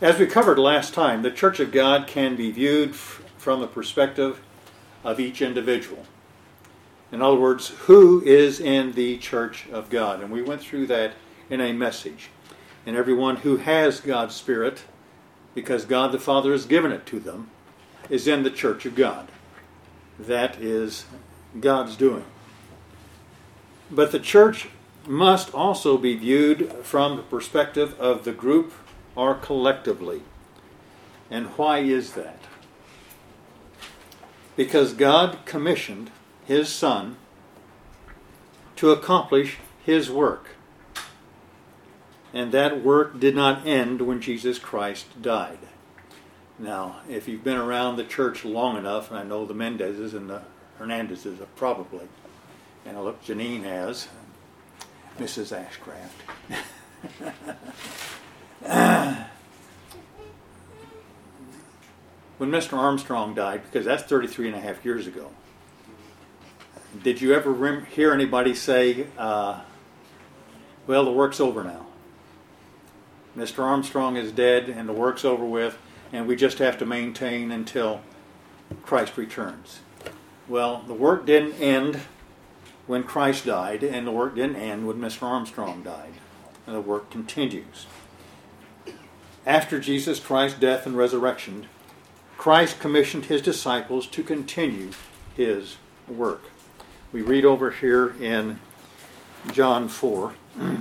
As we covered last time, the Church of God can be viewed from the perspective of each individual. In other words, who is in the Church of God? And we went through that in a message. And everyone who has God's Spirit, because God the Father has given it to them, is in the Church of God. That is God's doing. But the church must also be viewed from the perspective of the group or collectively. And why is that? Because God commissioned His Son to accomplish His work. And that work did not end when Jesus Christ died. Now, if you've been around the church long enough, and I know the Mendezes and the Hernandezes have probably, and I look, Janine has, Mrs. Ashcraft. When Mr. Armstrong died, because that's 33 and a half years ago, did you ever hear anybody say, well, the work's over now? Mr. Armstrong is dead and the work's over with, and we just have to maintain until Christ returns. Well, the work didn't end when Christ died, and the work didn't end when Mr. Armstrong died. And the work continues. After Jesus Christ's death and resurrection, Christ commissioned His disciples to continue His work. We read over here in John 4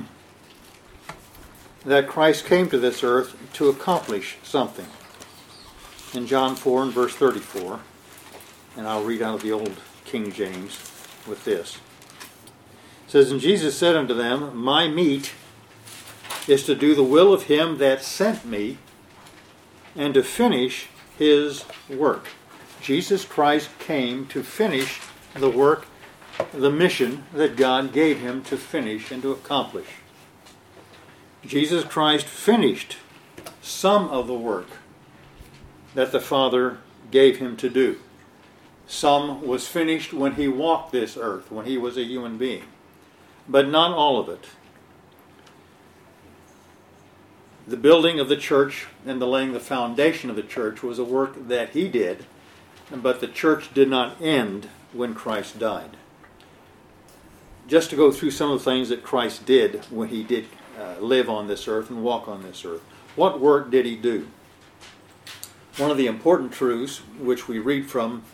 that Christ came to this earth to accomplish something. In John 4 and verse 34, and I'll read out of the old King James with this. It says, "And Jesus said unto them, My meat is to do the will of Him that sent me, and to finish His work." Jesus Christ came to finish the work, the mission that God gave Him to finish and to accomplish. Jesus Christ finished some of the work that the Father gave Him to do. Some was finished when He walked this earth, when He was a human being. But not all of it. The building of the church and the laying the foundation of the church was a work that He did, but the church did not end when Christ died. Just to go through some of the things that Christ did when He did live on this earth and walk on this earth. What work did He do? One of the important truths which we read from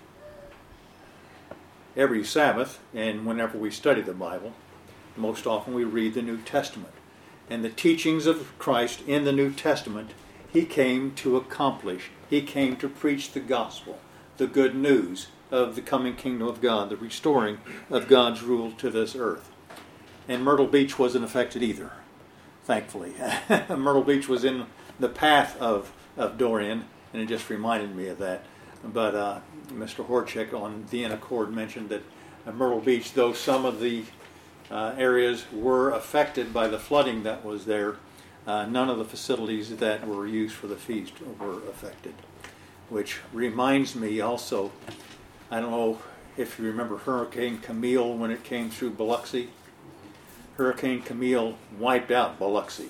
every Sabbath and whenever we study the Bible, most often we read the New Testament. And the teachings of Christ in the New Testament, He came to accomplish. He came to preach the gospel, the good news of the coming kingdom of God, the restoring of God's rule to this earth. And Myrtle Beach wasn't affected either, thankfully. Myrtle Beach was in the path of Dorian, and it just reminded me of that. But Mr. Horchek on the Accord mentioned that Myrtle Beach, though some of the areas were affected by the flooding that was there, none of the facilities that were used for the feast were affected. Which reminds me also, I don't know if you remember Hurricane Camille when it came through Biloxi. Hurricane Camille wiped out Biloxi.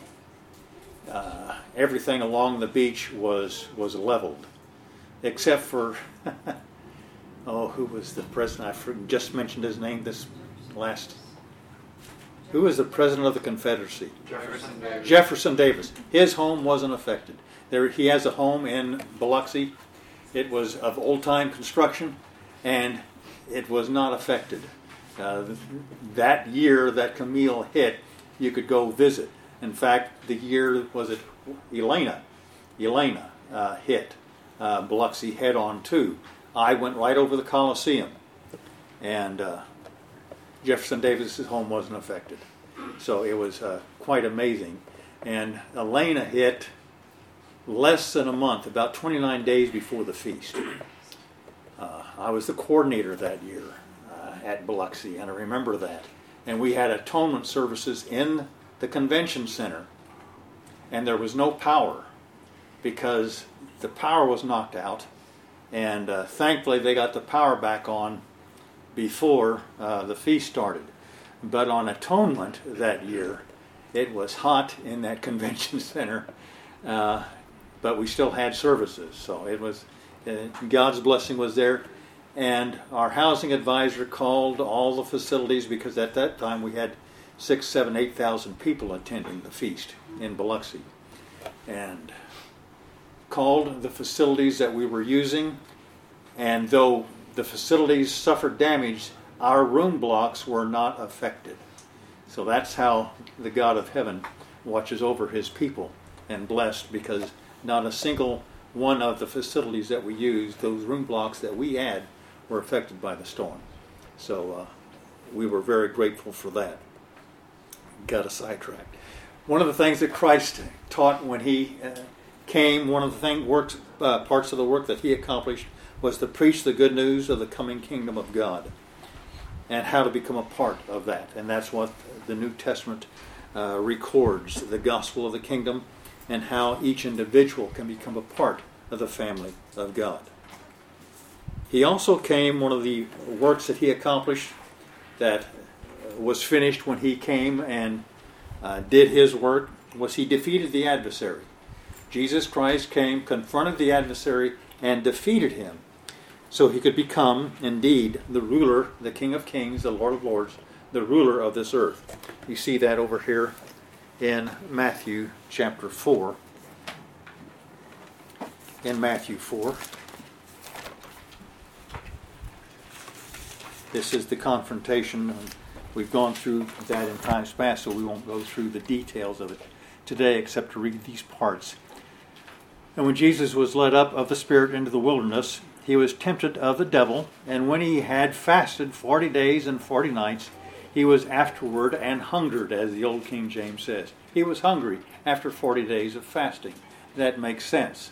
Everything along the beach was leveled, except for, who was the president? I just mentioned his name this last. Who was the president of the Confederacy? Jefferson Davis. Jefferson Davis. His home wasn't affected. He has a home in Biloxi. It was of old-time construction, and it was not affected. That year that Camille hit, you could go visit. In fact, the year, was it Elena hit Biloxi head-on too. I went right over the Coliseum, and Jefferson Davis's home wasn't affected. So it was quite amazing. And Elena hit less than a month, about 29 days before the feast. I was the coordinator that year at Biloxi, and I remember that. And we had atonement services in the convention center, and there was no power because the power was knocked out, and thankfully they got the power back on before the feast started. But on atonement that year, it was hot in that convention center, but we still had services. So it was God's blessing was there. And our housing advisor called all the facilities, because at that time we had 6,000, 7,000, 8,000 people attending the feast in Biloxi, and called the facilities that we were using. And though the facilities suffered damage, our room blocks were not affected. So that's how the God of heaven watches over his people and blessed, because not a single one of the facilities that we used, those room blocks that we had, were affected by the storm. So we were very grateful for that. Got us sidetracked. One of the things that Christ taught when he came, one of the parts of the work that he accomplished was to preach the good news of the coming kingdom of God and how to become a part of that. And that's what the New Testament records, the gospel of the kingdom, and how each individual can become a part of the family of God. He also came, one of the works that he accomplished that was finished when he came and did his work, was he defeated the adversary. Jesus Christ came, confronted the adversary, and defeated him, so he could become, indeed, the ruler, the King of Kings, the Lord of Lords, the ruler of this earth. You see that over here in Matthew chapter 4. In Matthew 4. This is the confrontation. We've gone through that in times past, so we won't go through the details of it today except to read these parts. And when Jesus was led up of the Spirit into the wilderness, he was tempted of the devil, and when he had fasted 40 days and 40 nights, he was afterward and hungered, as the old King James says. He was hungry after 40 days of fasting. That makes sense.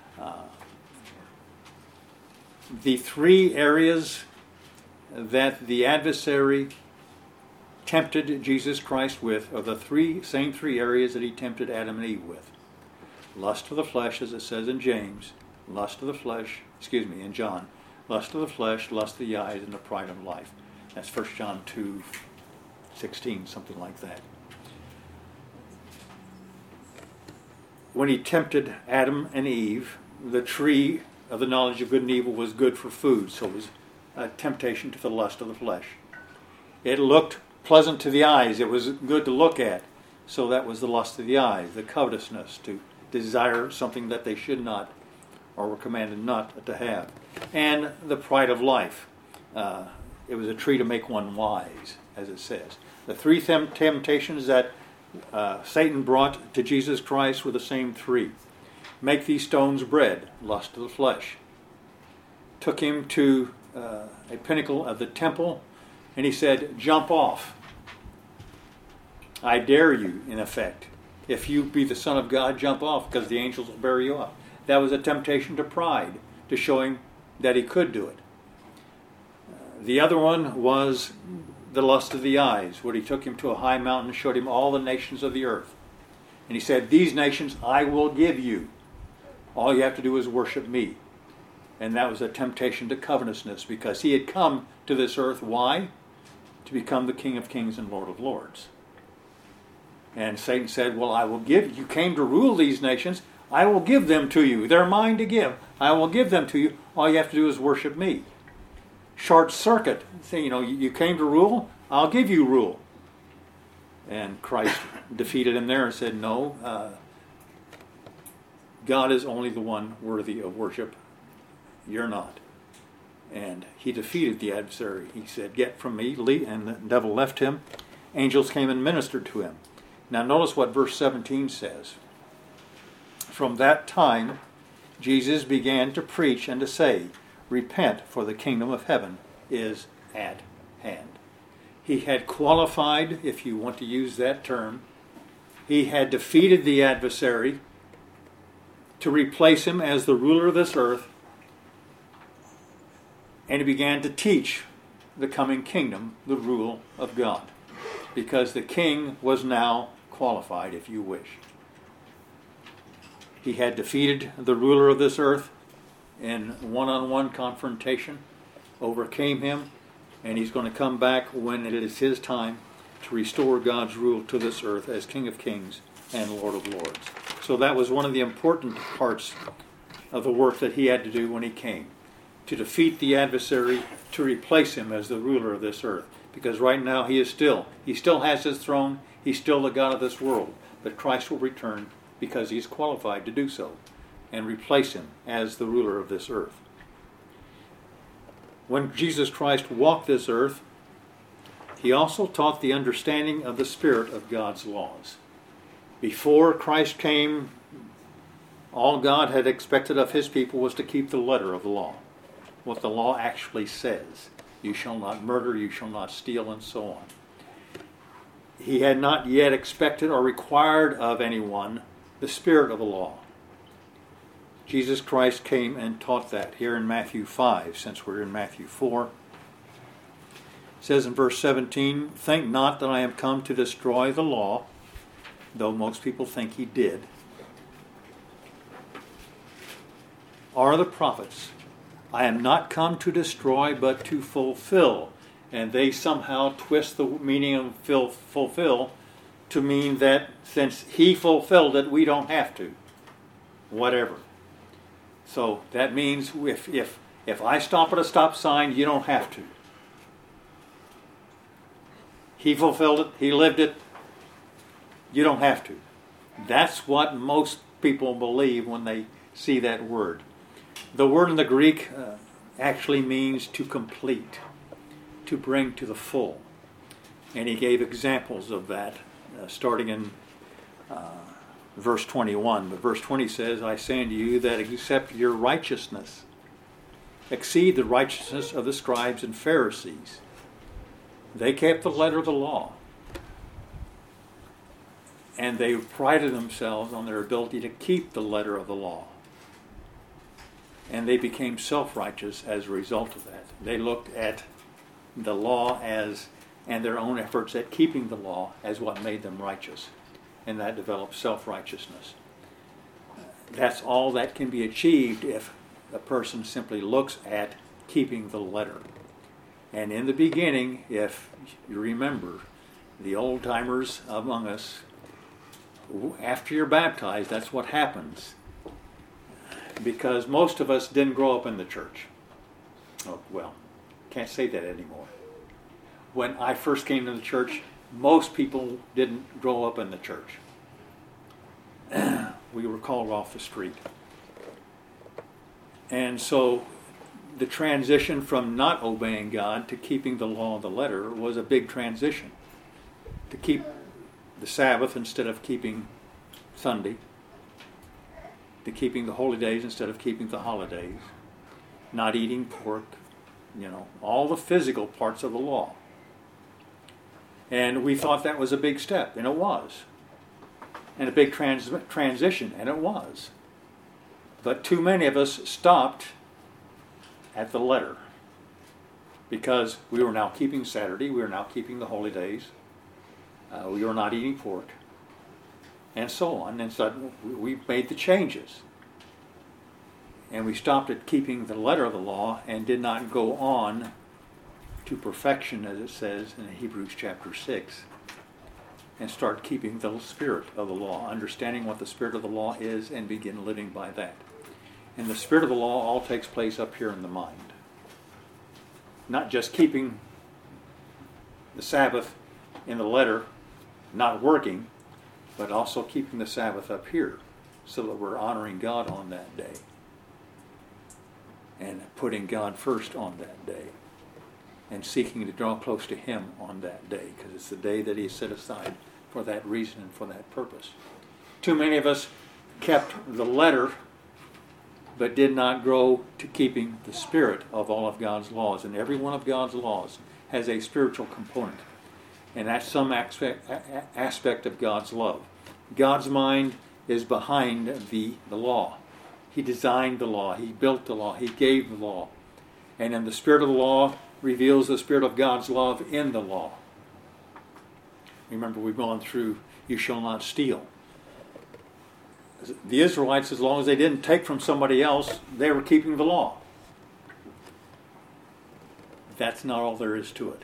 The three areas that the adversary tempted Jesus Christ with are the same three areas that he tempted Adam and Eve with. Lust of the flesh, as it says in James, in John. Lust of the flesh, lust of the eyes, and the pride of life. That's 1 John 2:16, something like that. When he tempted Adam and Eve, the tree of the knowledge of good and evil was good for food, so it was a temptation to the lust of the flesh. It looked pleasant to the eyes. It was good to look at. So that was the lust of the eyes, the covetousness, to desire something that they should not or were commanded not to have. And the pride of life. It was a tree to make one wise, as it says. The three temptations that Satan brought to Jesus Christ were the same three. Make these stones bread, lust of the flesh. Took him to a pinnacle of the temple, and he said, jump off. I dare you, in effect. If you be the Son of God, jump off, because the angels will bear you up. That was a temptation to pride, to show him that he could do it. The other one was the lust of the eyes, where he took him to a high mountain and showed him all the nations of the earth. And he said, these nations I will give you. All you have to do is worship me. And that was a temptation to covetousness, because he had come to this earth. Why? To become the King of Kings and Lord of Lords. And Satan said, well, I will give, you came to rule these nations, I will give them to you. They're mine to give. I will give them to you. All you have to do is worship me. Short circuit. Say, you came to rule, I'll give you rule. And Christ defeated him there and said, no, God is only the one worthy of worship. You're not. And he defeated the adversary. He said, get from me, and the devil left him. Angels came and ministered to him. Now notice what verse 17 says. From that time, Jesus began to preach and to say, repent, for the kingdom of heaven is at hand. He had qualified, if you want to use that term, he had defeated the adversary to replace him as the ruler of this earth, and he began to teach the coming kingdom, the rule of God, because the king was now qualified, if you wish. He had defeated the ruler of this earth in one-on-one confrontation, overcame him, and he's going to come back when it is his time to restore God's rule to this earth as King of Kings and Lord of Lords. So So that was one of the important parts of the work that he had to do when he came, to defeat the adversary, to replace him as the ruler of this earth. Because right now he still has his throne, he's still the God of this world. But Christ will return because he's qualified to do so, and replace him as the ruler of this earth. When Jesus Christ walked this earth, he also taught the understanding of the spirit of God's laws. Before Christ came, all God had expected of his people was to keep the letter of the law, what the law actually says. You shall not murder, you shall not steal, and so on. He had not yet expected or required of anyone the spirit of the law. Jesus Christ came and taught that here in Matthew 5, since we're in Matthew 4. It says in verse 17, "Think not that I am come to destroy the law," though most people think he did, "or the prophets. I am not come to destroy, but to fulfill." And they somehow twist the meaning of fulfill to mean that since he fulfilled it, we don't have to. Whatever. So that means if I stop at a stop sign, you don't have to. He fulfilled it, he lived it, you don't have to. That's what most people believe when they see that word. The word in the Greek actually means to complete, to bring to the full. And he gave examples of that, starting in verse 21. But verse 20 says, "I say unto you that except your righteousness exceed the righteousness of the scribes and Pharisees." They kept the letter of the law. And they prided themselves on their ability to keep the letter of the law. And they became self-righteous as a result of that. They looked at the law and their own efforts at keeping the law as what made them righteous. And that developed self-righteousness. That's all that can be achieved if a person simply looks at keeping the letter. And in the beginning, if you remember, the old-timers among us, after you're baptized, that's what happens. Because most of us didn't grow up in the church. Oh, well, can't say that anymore. When I first came to the church, most people didn't grow up in the church. We were called off the street. And so the transition from not obeying God to keeping the law of the letter was a big transition. To keep the Sabbath instead of keeping Sunday. To keeping the holy days instead of keeping the holidays. Not eating pork. All the physical parts of the law. And we thought that was a big step, and it was. And a big transition, and it was. But too many of us stopped at the letter. Because we were now keeping Saturday, we were now keeping the holy days. We were not eating pork. And so on. And so we made the changes. And we stopped at keeping the letter of the law and did not go on to perfection, as it says in Hebrews chapter 6, and start keeping the spirit of the law, understanding what the spirit of the law is, and begin living by that. And the spirit of the law all takes place up here in the mind. Not just keeping the Sabbath in the letter, not working, but also keeping the Sabbath up here, so that we're honoring God on that day. And putting God first on that day. And seeking to draw close to Him on that day, because it's the day that He set aside for that reason and for that purpose. Too many of us kept the letter, but did not grow to keeping the spirit of all of God's laws. And every one of God's laws has a spiritual component. And that's some aspect of God's love. God's mind is behind the law. He designed the law. He built the law. He gave the law. And in the spirit of the law reveals the spirit of God's love in the law. Remember, we've gone through, you shall not steal. The Israelites, as long as they didn't take from somebody else, they were keeping the law. That's not all there is to it.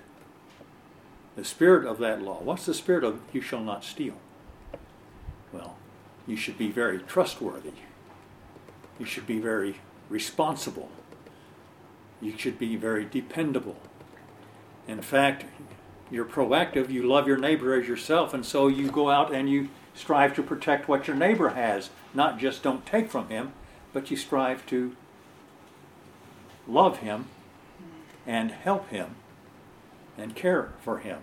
The spirit of that law. What's the spirit of you shall not steal? Well, You should be very trustworthy. You should be very responsible. You should be very dependable. In fact, you're proactive. You love your neighbor as yourself, and so you go out and you strive to protect what your neighbor has. Not just don't take from him, but you strive to love him and help him and care for him.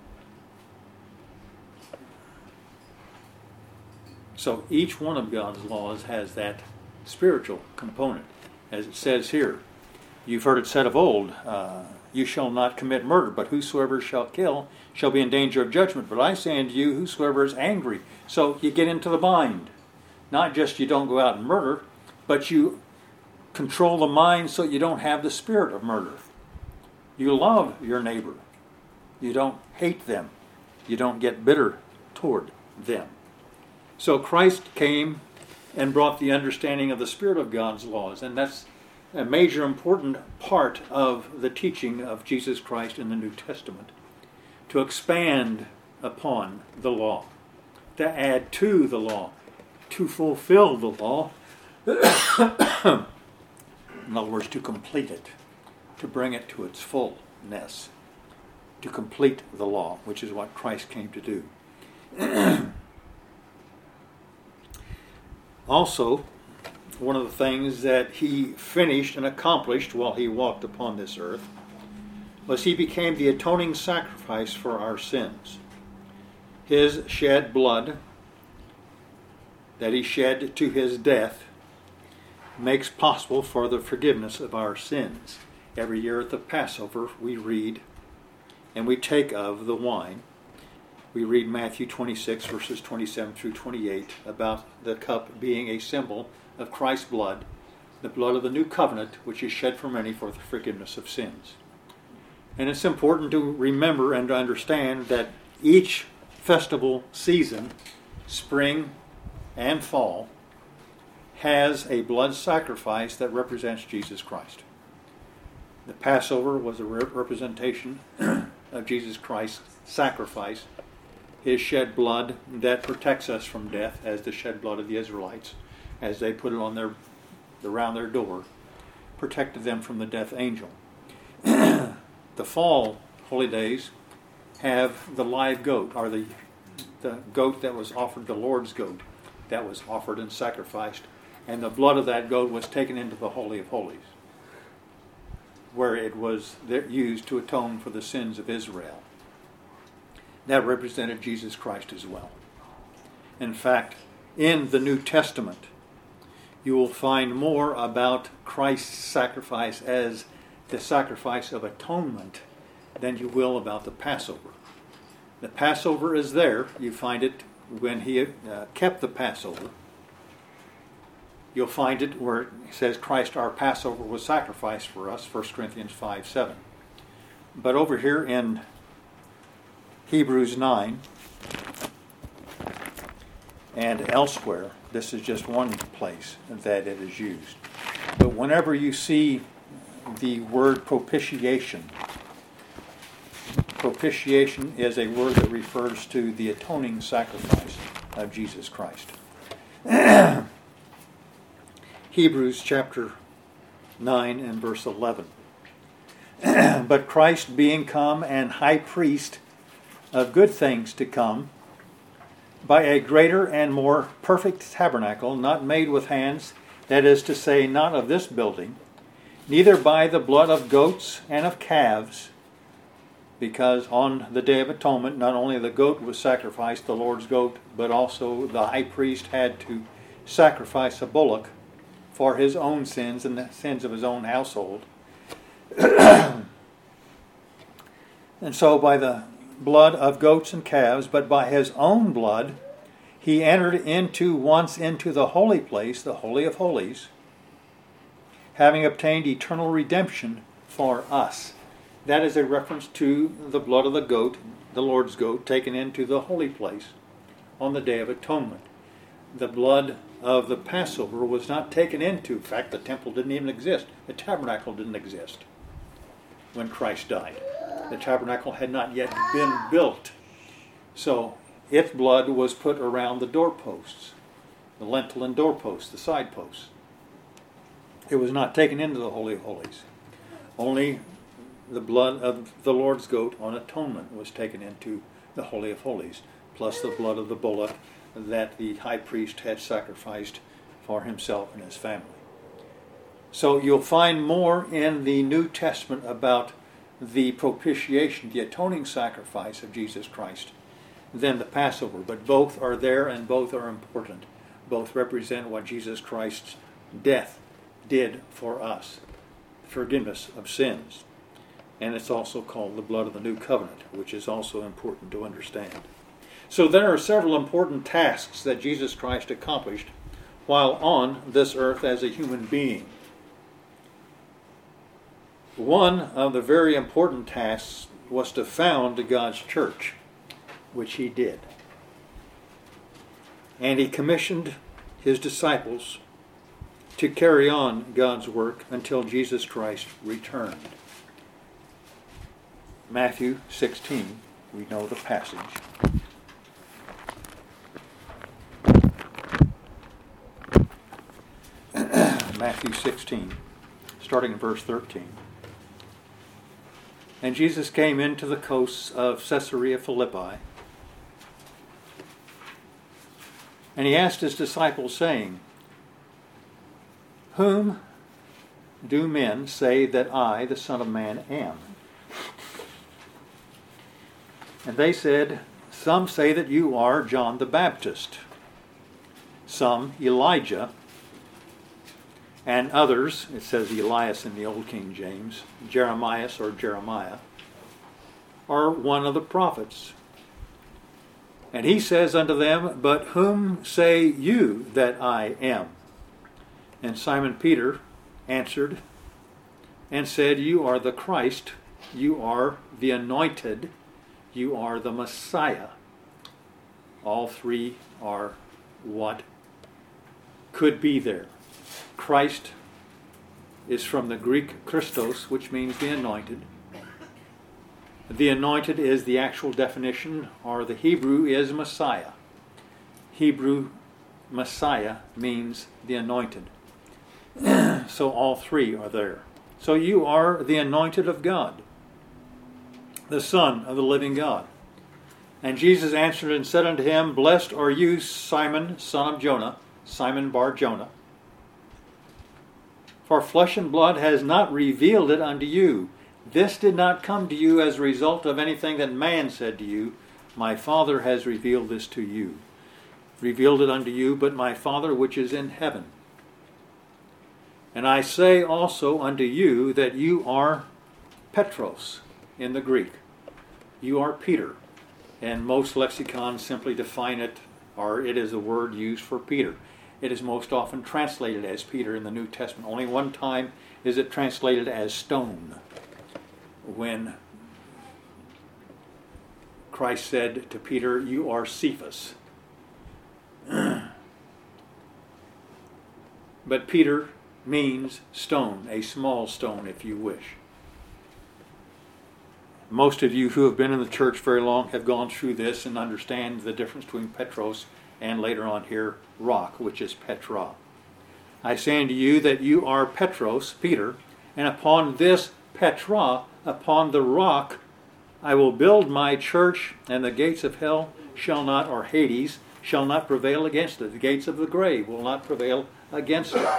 So each one of God's laws has that spiritual component. As it says here, you've heard it said of old, you shall not commit murder, but whosoever shall kill shall be in danger of judgment. But I say unto you, whosoever is angry. So you get into the mind. Not just you don't go out and murder, but you control the mind so you don't have the spirit of murder. You love your neighbor. You don't hate them. You don't get bitter toward them. So Christ came and brought the understanding of the Spirit of God's laws, and that's a major important part of the teaching of Jesus Christ in the New Testament, to expand upon the law, to add to the law, to fulfill the law, in other words, to complete it, to bring it to its fullness, to complete the law, which is what Christ came to do. Also, one of the things that he finished and accomplished while he walked upon this earth was he became the atoning sacrifice for our sins. His shed blood that he shed to his death makes possible for the forgiveness of our sins. Every year at the Passover we read and we take of the wine. We read Matthew 26, verses 27 through 28, about the cup being a symbol of Christ's blood, the blood of the new covenant, which is shed for many for the forgiveness of sins. And it's important to remember and to understand that each festival season, spring and fall, has a blood sacrifice that represents Jesus Christ. The Passover was a representation of Jesus Christ's sacrifice, his shed blood that protects us from death, as the shed blood of the Israelites, as they put it on around their door, protected them from the death angel. The fall holy days have the live goat, or the goat that was offered, the Lord's goat, that was offered and sacrificed, and the blood of that goat was taken into the Holy of Holies, where it was used to atone for the sins of Israel. That represented Jesus Christ as well. In fact, in the New Testament, you will find more about Christ's sacrifice as the sacrifice of atonement than you will about the Passover. The Passover is there. You find it when he kept the Passover. You'll find it where it says Christ our Passover was sacrificed for us, 1 Corinthians 5:7. But over here in Hebrews 9 and elsewhere, this is just one place that it is used. But whenever you see the word propitiation, propitiation is a word that refers to the atoning sacrifice of Jesus Christ. Hebrews chapter 9 and verse 11. But Christ being come and high priest of good things to come, by a greater and more perfect tabernacle, not made with hands, that is to say, not of this building, neither by the blood of goats and of calves, because on the Day of Atonement, not only the goat was sacrificed, the Lord's goat, but also the high priest had to sacrifice a bullock for his own sins and the sins of his own household. And so by the blood of goats and calves, but by his own blood he entered once into the holy place, the Holy of Holies, having obtained eternal redemption for us. That is a reference to the blood of the goat, the Lord's goat, taken into the holy place on the Day of Atonement. The blood of the Passover was not taken into. In fact, the temple didn't even exist. The tabernacle didn't exist when Christ died. The tabernacle had not yet been built. So its blood was put around the doorposts. the lintel and doorposts, the side posts. It was not taken into the Holy of Holies. Only the blood of the Lord's goat on atonement was taken into the Holy of Holies, plus the blood of the bullock that the high priest had sacrificed for himself and his family. So you'll find more in the New Testament about the propitiation, the atoning sacrifice of Jesus Christ, than the Passover. But both are there and both are important. Both represent what Jesus Christ's death did for us, forgiveness of sins. And it's also called the blood of the new covenant, which is also important to understand. So there are several important tasks that Jesus Christ accomplished while on this earth as a human being. One of the very important tasks was to found God's church, which he did. And he commissioned his disciples to carry on God's work until Jesus Christ returned. Matthew 16, we know the passage. Matthew 16, starting in verse 13. And Jesus came into the coasts of Caesarea Philippi, and he asked his disciples, saying, Whom do men say that I, the Son of Man, am? And they said, Some say that you are John the Baptist, some Elijah, and others, it says Elias in the Old King James, Jeremias or Jeremiah, are one of the prophets. And he says unto them, But whom say you that I am? And Simon Peter answered and said, You are the Christ, you are the anointed, you are the Messiah. All three are what could be there. Christ is from the Greek Christos, which means the anointed. The anointed is the actual definition, or the Hebrew is Messiah. Hebrew Messiah means the anointed. So all three are there. So you are the anointed of God, the Son of the living God. And Jesus answered and said unto him, Blessed are you, Simon, son of Jonah, Simon Bar Jonah. For flesh and blood has not revealed it unto you. This did not come to you as a result of anything that man said to you. My Father has revealed this to you. Revealed it unto you, but my Father which is in heaven. And I say also unto you that you are Petros in the Greek. You are Peter. And most lexicons simply define it, or it is a word used for Peter. It is most often translated as Peter in the New Testament. Only one time is it translated as stone, when Christ said to Peter, You are Cephas. But Peter means stone, a small stone if you wish. Most of you who have been in the church very long have gone through this and understand the difference between Petros and later on here, rock, which is Petra. I say unto you that you are Petros, Peter, and upon this Petra, upon the rock, I will build my church, and the gates of hell shall not, or Hades, shall not prevail against it. The gates of the grave will not prevail against it.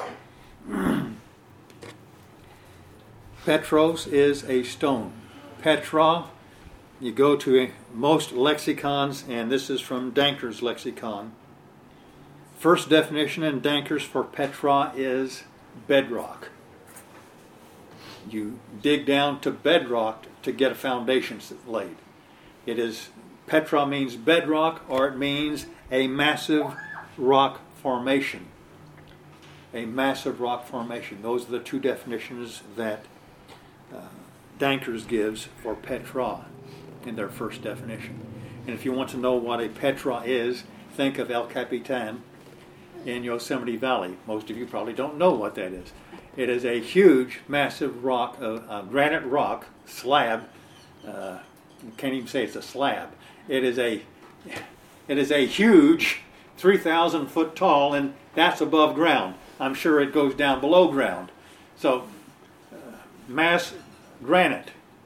Petros is a stone. Petra, you go to most lexicons, and this is from Danker's lexicon. First definition in Danker's for Petra is bedrock. You dig down to bedrock to get a foundation laid. It is, Petra means bedrock, or it means a massive rock formation. A massive rock formation. Those are the two definitions that Danker's gives for Petra in their first definition. And if you want to know what a Petra is, think of El Capitan in Yosemite Valley. Most of you probably don't know what that is. It is a huge, massive rock, a granite rock slab. You can't even say it's a slab. It is a huge 3,000 foot tall, and that's above ground. I'm sure it goes down below ground. So, mass granite,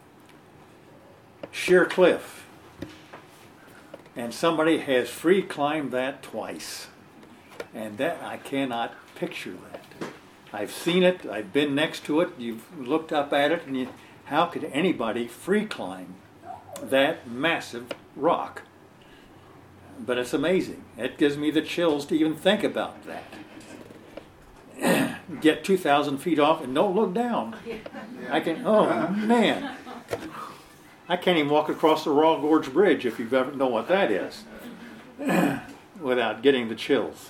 sheer cliff, and somebody has free climbed that twice. And that, I cannot picture that. I've seen it, I've been next to it, you've looked up at it, and how could anybody free climb that massive rock? But it's amazing. It gives me the chills to even think about that. Get 2,000 feet off and don't look down. I can, oh man. I can't even walk across the Raw Gorge Bridge, if you've ever know what that is, without getting the chills.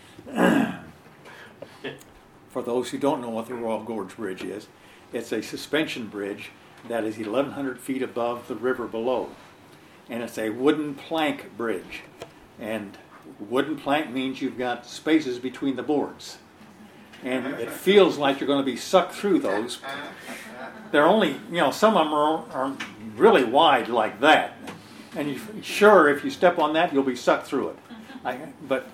For those who don't know what the Raw Gorge Bridge is, it's a suspension bridge that is 1,100 feet above the river below. And it's a wooden plank bridge. And wooden plank means you've got spaces between the boards. And it feels like you're going to be sucked through those. They're only, some of them are really wide like that. And sure, if you step on that, you'll be sucked through it. But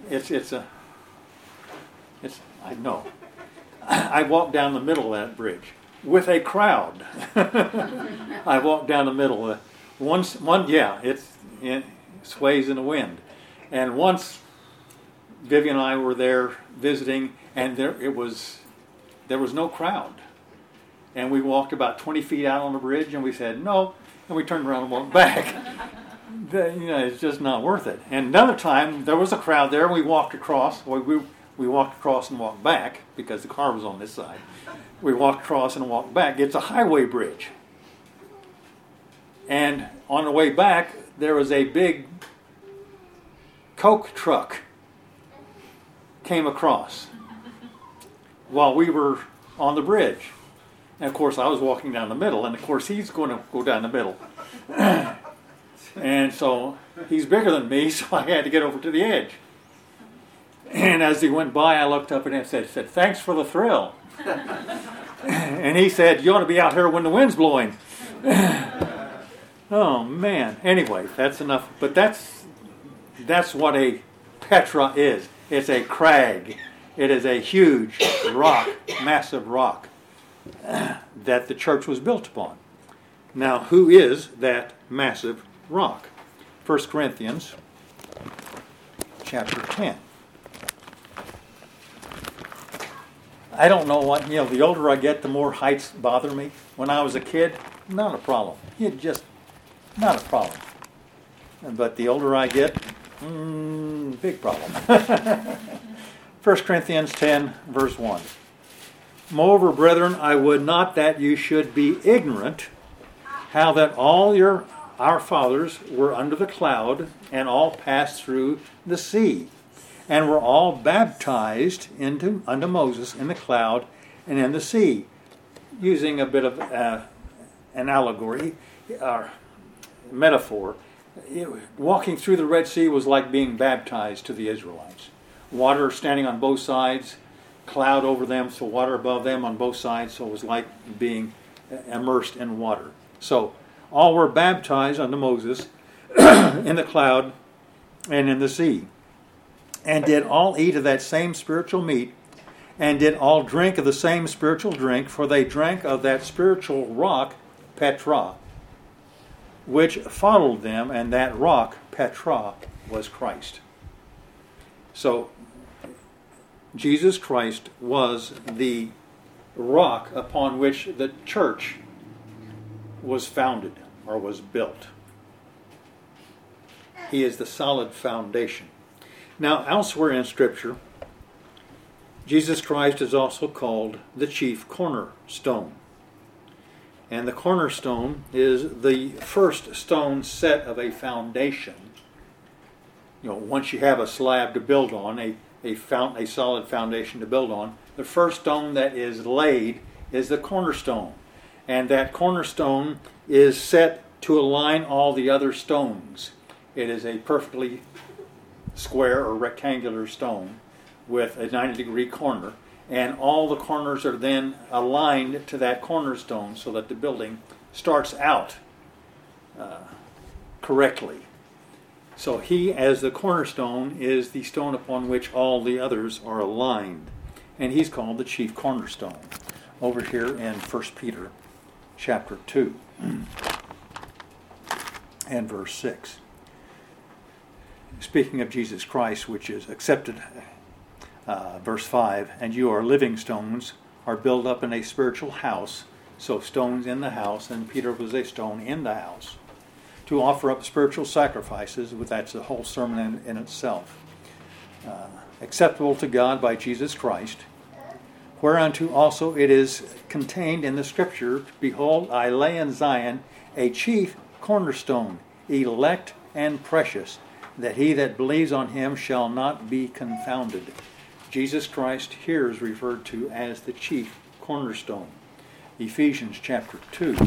I know. I walked down the middle of that bridge with a crowd. I walked down the middle. It sways in the wind. And once Vivian and I were there visiting, and there was no crowd. And we walked about 20 feet out on the bridge, and we said no, and we turned around and walked back. It's just not worth it. And another time, there was a crowd there, and we walked across. We walked across and walked back, because the car was on this side. We walked across and walked back. It's a highway bridge. And on the way back, there was a big Coke truck came across while we were on the bridge. And of course, I was walking down the middle, and of course, he's going to go down the middle. And so he's bigger than me, so I had to get over to the edge. And as he went by, I looked up at him and said, "Thanks for the thrill." And he said, "You ought to be out here when the wind's blowing." Oh man. Anyway, that's enough. But that's what a Petra is. It's a crag. It is a huge rock, massive rock that the church was built upon. Now, who is that massive rock? 1 Corinthians chapter 10. I don't know what, the older I get, the more heights bother me. When I was a kid, not a problem. Not a problem. But the older I get, big problem. 1 Corinthians 10, verse 1. Moreover, brethren, I would not that you should be ignorant how that all our fathers were under the cloud, and all passed through the sea, and were all baptized unto Moses in the cloud and in the sea. Using a bit of an allegory or metaphor, walking through the Red Sea was like being baptized to the Israelites. Water standing on both sides, cloud over them, so water above them on both sides, so it was like being immersed in water. So all were baptized unto Moses in the cloud and in the sea, and did all eat of that same spiritual meat, and did all drink of the same spiritual drink, for they drank of that spiritual rock, Petra, which followed them, and that rock, Petra, was Christ. So, Jesus Christ was the rock upon which the church was founded, or was built. He is the solid foundation. Now, elsewhere in Scripture, Jesus Christ is also called the chief cornerstone. And the cornerstone is the first stone set of a foundation. Once you have a slab to build on, a solid foundation to build on, the first stone that is laid is the cornerstone. And that cornerstone is set to align all the other stones. It is a perfectly square or rectangular stone with a 90-degree corner, and all the corners are then aligned to that cornerstone so that the building starts out correctly. So he, as the cornerstone, is the stone upon which all the others are aligned. And he's called the chief cornerstone. Over here in 1 Peter chapter 2 and verse 6. Speaking of Jesus Christ, which is accepted, verse 5, and you are living stones, are built up in a spiritual house, so stones in the house, and Peter was a stone in the house, to offer up spiritual sacrifices, that's the whole sermon in itself, acceptable to God by Jesus Christ, whereunto also it is contained in the Scripture, behold, I lay in Zion a chief cornerstone, elect and precious, that he that believes on him shall not be confounded. Jesus Christ here is referred to as the chief cornerstone. Ephesians chapter 2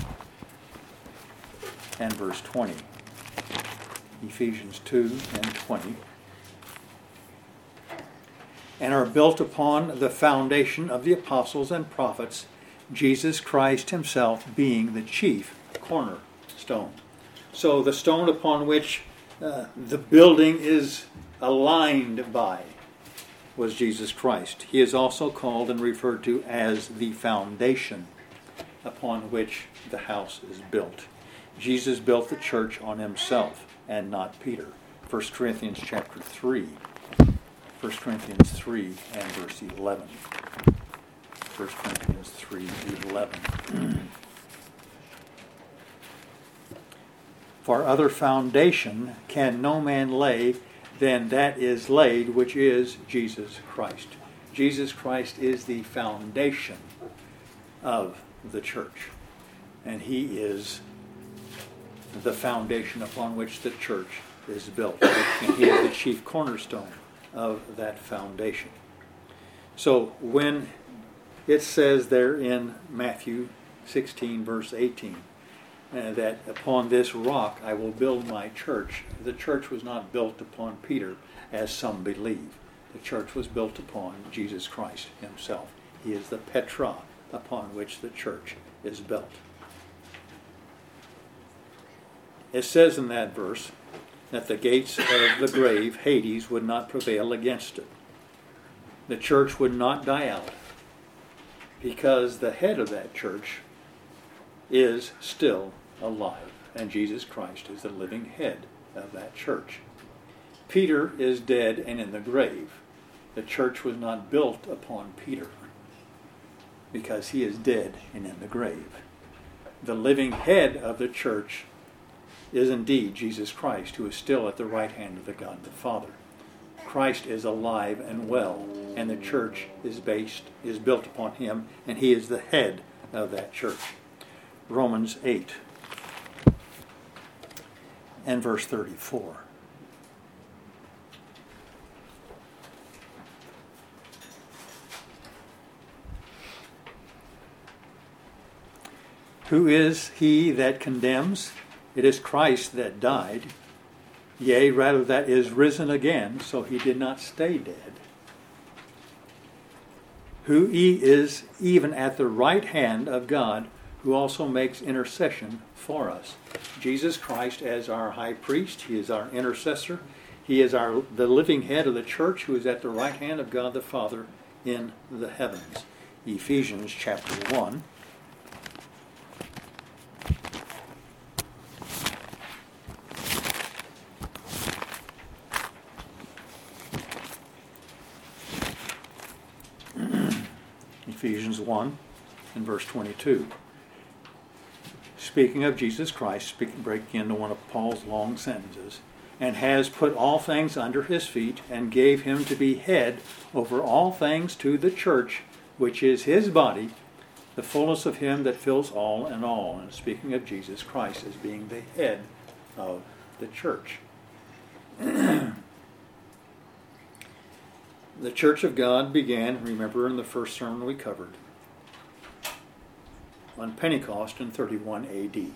and verse 20. Ephesians 2 and 20. And are built upon the foundation of the apostles and prophets, Jesus Christ himself being the chief cornerstone. So the stone upon which the building is aligned by was Jesus Christ. He is also called and referred to as the foundation upon which the house is built. Jesus built the church on himself and not Peter. 1 Corinthians chapter 3. 1 Corinthians 3 and verse 11. 1 Corinthians 3:11. For other foundation can no man lay than that is laid, which is Jesus Christ. Jesus Christ is the foundation of the church. And he is the foundation upon which the church is built. And he is the chief cornerstone of that foundation. So when it says there in Matthew 16 verse 18, that upon this rock I will build my church. The church was not built upon Peter, as some believe. The church was built upon Jesus Christ himself. He is the Petra upon which the church is built. It says in that verse that the gates of the grave, Hades, would not prevail against it. The church would not die out, because the head of that church is still alive, and Jesus Christ is the living head of that church. Peter is dead and in the grave. The church was not built upon Peter, because he is dead and in the grave. The living head of the church is indeed Jesus Christ, who is still at the right hand of the God the Father. Christ is alive and well, and the church is built upon him, and he is the head of that church. Romans 8 and verse 34. Who is he that condemns? It is Christ that died, yea, rather that is risen again, so he did not stay dead. Who he is even at the right hand of God, who also makes intercession for us. Jesus Christ as our high priest, he is our intercessor. He is the living head of the church, who is at the right hand of God the Father in the heavens. Ephesians chapter 1. Ephesians 1 and verse 22. Speaking of Jesus Christ, breaking into one of Paul's long sentences, and has put all things under his feet, and gave him to be head over all things to the church, which is his body, the fullness of him that fills all in all. And speaking of Jesus Christ as being the head of the church. The Church of God began, remember in the first sermon we covered, on Pentecost in 31 AD.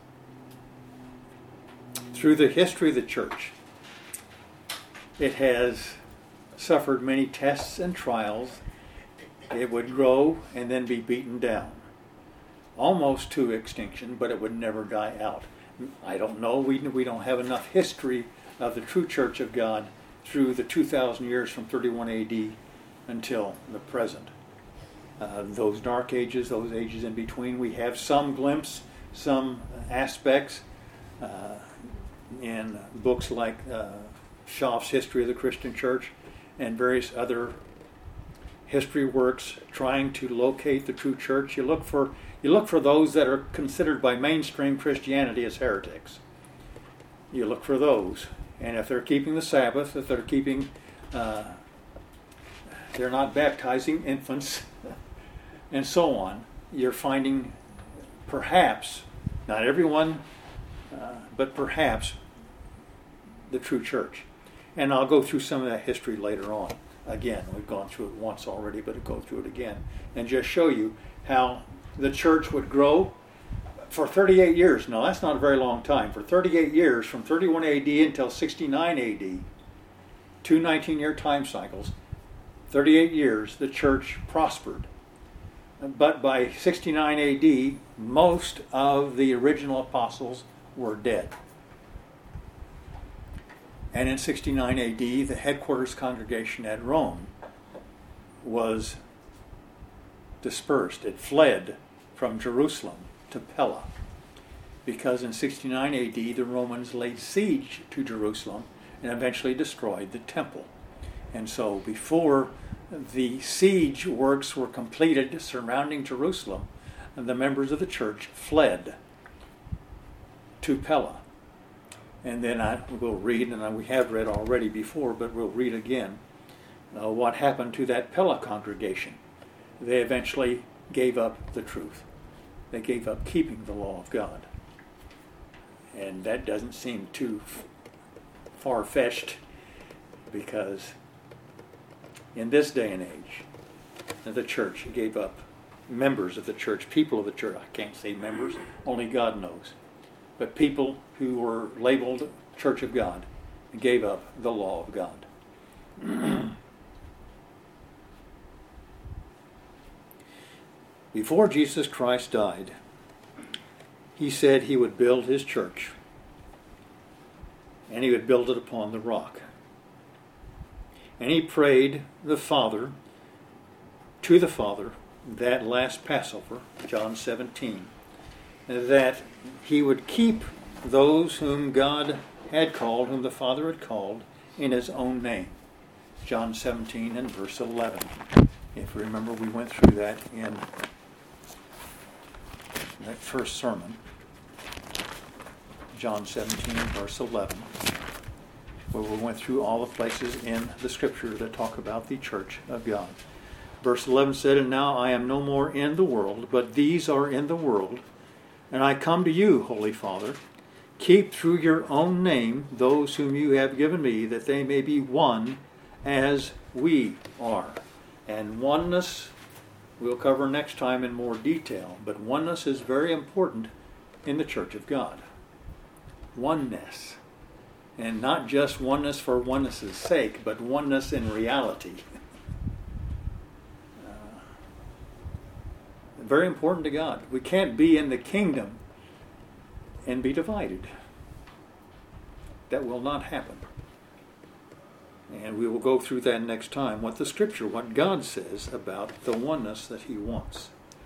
Through the history of the church, it has suffered many tests and trials. It would grow and then be beaten down, almost to extinction, but it would never die out. I don't know, we don't have enough history of the true church of God through the 2,000 years from 31 AD until the present. Those dark ages, those ages in between, we have some glimpse, some aspects in books like Schaff's History of the Christian Church and various other history works trying to locate the true church. You look for those that are considered by mainstream Christianity as heretics. You look for those, and if they're keeping the Sabbath, if they're keeping, they're not baptizing infants, and so on, you're finding perhaps, not everyone, but perhaps the true church. And I'll go through some of that history later on. Again, we've gone through it once already, but I'll go through it again and just show you how the church would grow for 38 years. Now, that's not a very long time. For 38 years, from 31 AD until 69 AD, two 19-year time cycles, 38 years, the church prospered. But by 69 AD, most of the original apostles were dead. And in 69 AD, the headquarters congregation at Rome was dispersed. It fled from Jerusalem to Pella, because in 69 AD, the Romans laid siege to Jerusalem and eventually destroyed the temple. And so before the siege works were completed surrounding Jerusalem, the members of the church fled to Pella. And then we'll read, and we have read already before, but we'll read again, what happened to that Pella congregation. They eventually gave up the truth. They gave up keeping the law of God. And that doesn't seem too far-fetched, because in this day and age, the church gave up, members of the church, people of the church, I can't say members, only God knows, but people who were labeled Church of God gave up the law of God. Before Jesus Christ died, he said he would build his church, and he would build it upon the rock. And he prayed to the Father, that last Passover, John 17, that he would keep those whom God had called, whom the Father had called, in his own name. John 17 and verse 11. If you remember, we went through that in that first sermon. John 17 and verse 11. Where we went through all the places in the Scripture that talk about the church of God. Verse 11 said, "And now I am no more in the world, but these are in the world. And I come to you, Holy Father. Keep through your own name those whom you have given me, that they may be one as we are." And oneness we'll cover next time in more detail, but oneness is very important in the church of God. Oneness. And not just oneness for oneness' sake, but oneness in reality. Very important to God. We can't be in the kingdom and be divided. That will not happen. And we will go through that next time, what the Scripture, what God says about the oneness that he wants.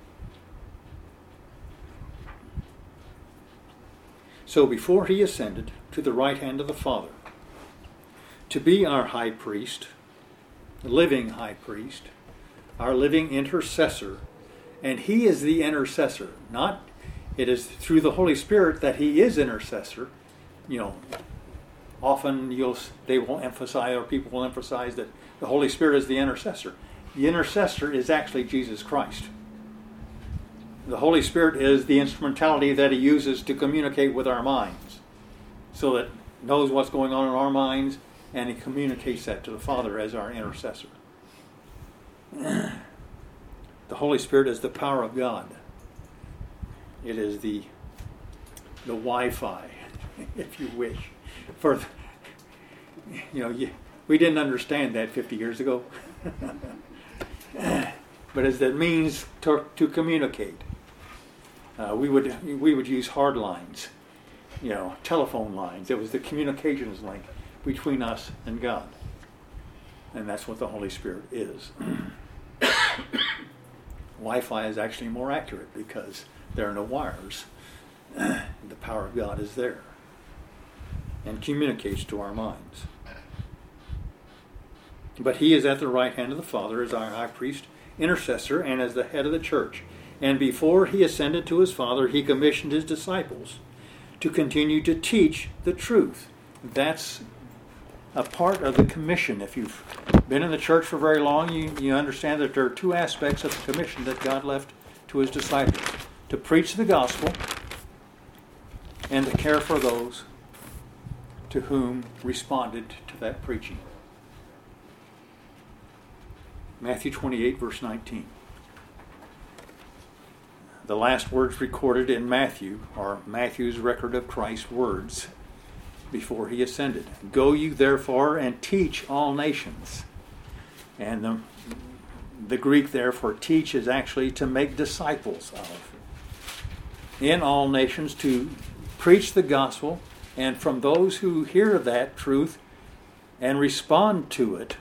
So before he ascended to the right hand of the Father, to be our high priest, living high priest, our living intercessor, and he is the intercessor. Not, it is through the Holy Spirit that he is intercessor. Often they will emphasize, or people will emphasize, that the Holy Spirit is the intercessor. The intercessor is actually Jesus Christ. The Holy Spirit is the instrumentality that he uses to communicate with our minds, so that he knows what's going on in our minds, and he communicates that to the Father as our intercessor. The Holy Spirit is the power of God. It is the Wi-Fi, if you wish. We didn't understand that 50 years ago. But as the means to communicate. We would use hard lines, telephone lines. It was the communications link. between us and God. And that's what the Holy Spirit is. Wi-Fi is actually more accurate because there are no wires. The power of God is there and communicates to our minds. But he is at the right hand of the Father as our high priest, intercessor, and as the head of the church. And before he ascended to his Father, he commissioned his disciples to continue to teach the truth. That's a part of the commission. If you've been in the church for very long, you understand that there are two aspects of the commission that God left to his disciples: to preach the gospel and to care for those to whom responded to that preaching. Matthew 28, verse 19. The last words recorded in Matthew are Matthew's record of Christ's words before he ascended. Go you therefore and teach all nations. And the Greek there for teach is actually to make disciples of. In all nations, to preach the gospel, and from those who hear that truth and respond to it,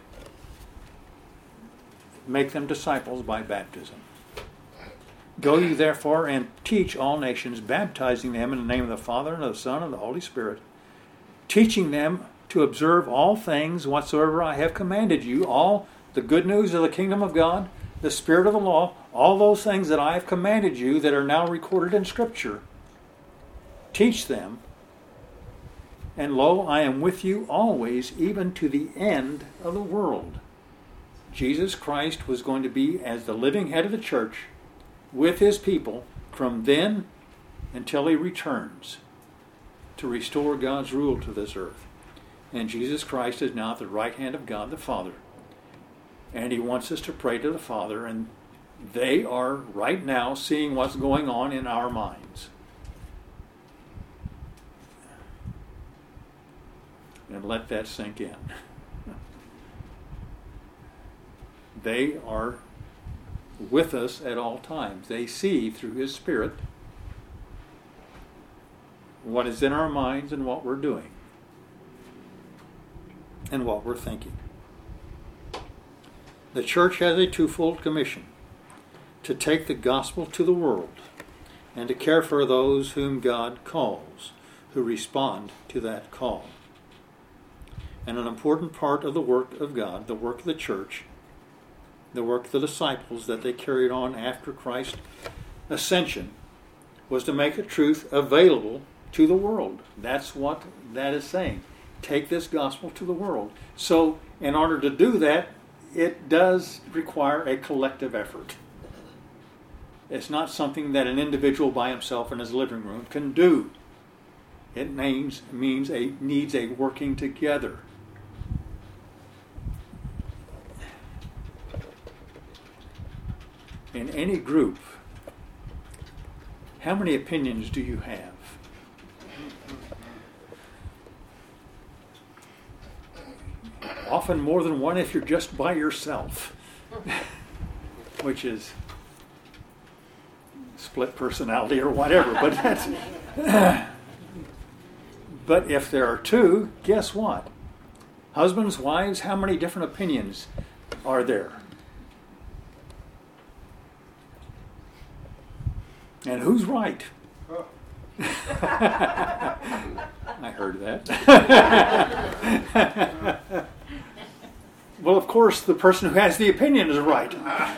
make them disciples by baptism. Go you therefore and teach all nations, baptizing them in the name of the Father and of the Son and of the Holy Spirit, teaching them to observe all things whatsoever I have commanded you, all the good news of the kingdom of God, the spirit of the law, all those things that I have commanded you that are now recorded in Scripture. Teach them, and lo, I am with you always, even to the end of the world. Jesus Christ was going to be as the living head of the church with his people from then until he returns to restore God's rule to this earth. And Jesus Christ is now at the right hand of God the Father. And he wants us to pray to the Father, and they are right now seeing what's going on in our minds. And let that sink in. They are with us at all times. They see through his Spirit what is in our minds and what we're doing and what we're thinking. The church has a twofold commission: to take the gospel to the world and to care for those whom God calls, who respond to that call. And an important part of the work of God, the work of the church, the work of the disciples that they carried on after Christ's ascension, was to make the truth available to the world. That's what that is saying. Take this gospel to the world. So, in order to do that, it does require a collective effort. It's not something that an individual by himself in his living room can do. It needs a working together. In any group, how many opinions do you have? Often more than one if you're just by yourself, which is split personality or whatever. But that's. But if there are two, guess what? Husbands, wives, how many different opinions are there? And who's right? I heard that. Well, of course, the person who has the opinion is right.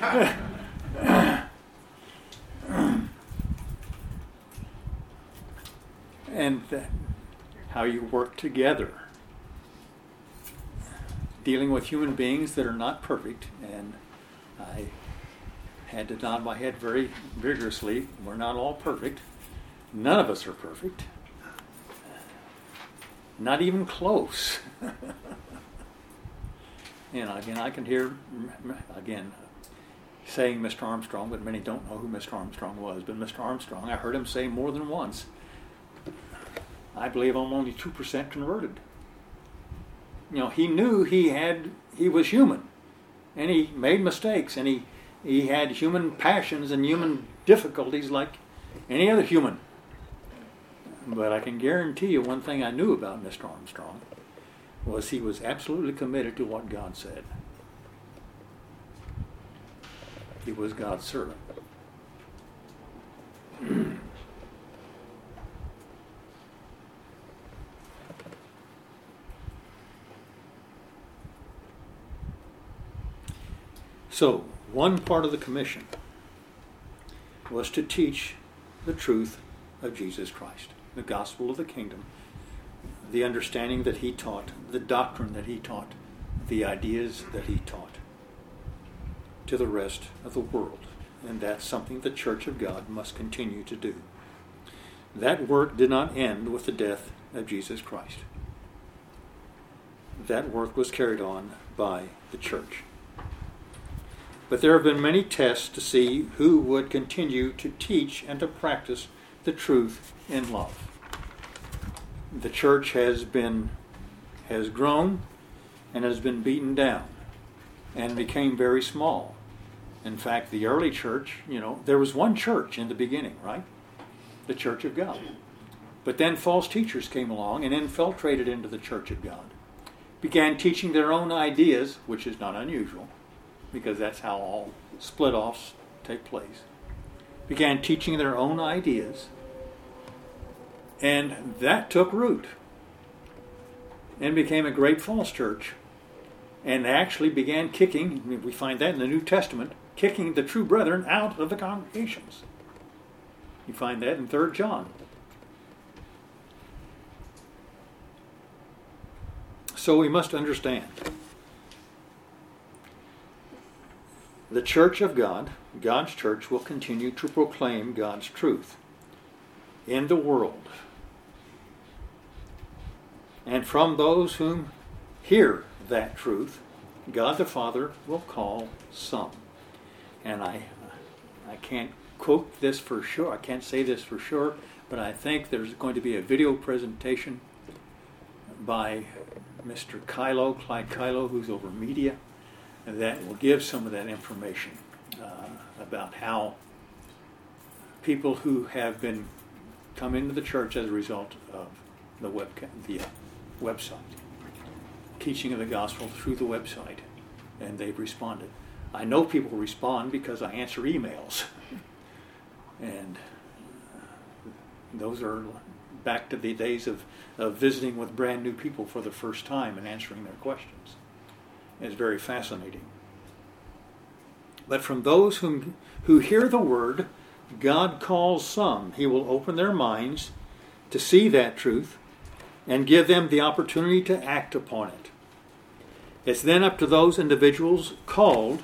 And how you work together. Dealing with human beings that are not perfect, and I had to nod my head very vigorously. We're not all perfect. None of us are perfect. Not even close. Again, I can hear, saying Mr. Armstrong, but many don't know who Mr. Armstrong was. But Mr. Armstrong, I heard him say more than once, I believe I'm only 2% converted. He knew he was human, and he made mistakes, and he had human passions and human difficulties like any other human. But I can guarantee you one thing I knew about Mr. Armstrong, was he was absolutely committed to what God said. He was God's servant. So, one part of the commission was to teach the truth of Jesus Christ, the gospel of the kingdom, the understanding that he taught, the doctrine that he taught, the ideas that he taught to the rest of the world. And that's something the Church of God must continue to do. That work did not end with the death of Jesus Christ. That work was carried on by the church. But there have been many tests to see who would continue to teach and to practice the truth in love. The church has grown and has been beaten down and became very small. In fact, the early church, there was one church in the beginning, right? The Church of God. But then false teachers came along and infiltrated into the Church of God, began teaching their own ideas, which is not unusual, because that's how all split-offs take place. Began teaching their own ideas, and that took root and became a great false church, and actually began kicking, we find that in the New Testament, kicking the true brethren out of the congregations. You find that in 3 John. So we must understand, the church of God, God's church, will continue to proclaim God's truth in the world. And from those whom hear that truth, God the Father will call some. And I can't quote this for sure, I can't say this for sure, but I think there's going to be a video presentation by Mr. Clyde Kylo, who's over media, that will give some of that information about how people who have come into the church as a result of the website, teaching of the gospel through the website, and they've responded. I know people respond because I answer emails, and those are back to the days of visiting with brand new people for the first time and answering their questions. It's very fascinating. But from those who hear the word, God calls some. He will open their minds to see that truth and give them the opportunity to act upon it. It's then up to those individuals called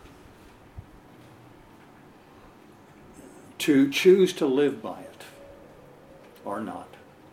to choose to live by it or not.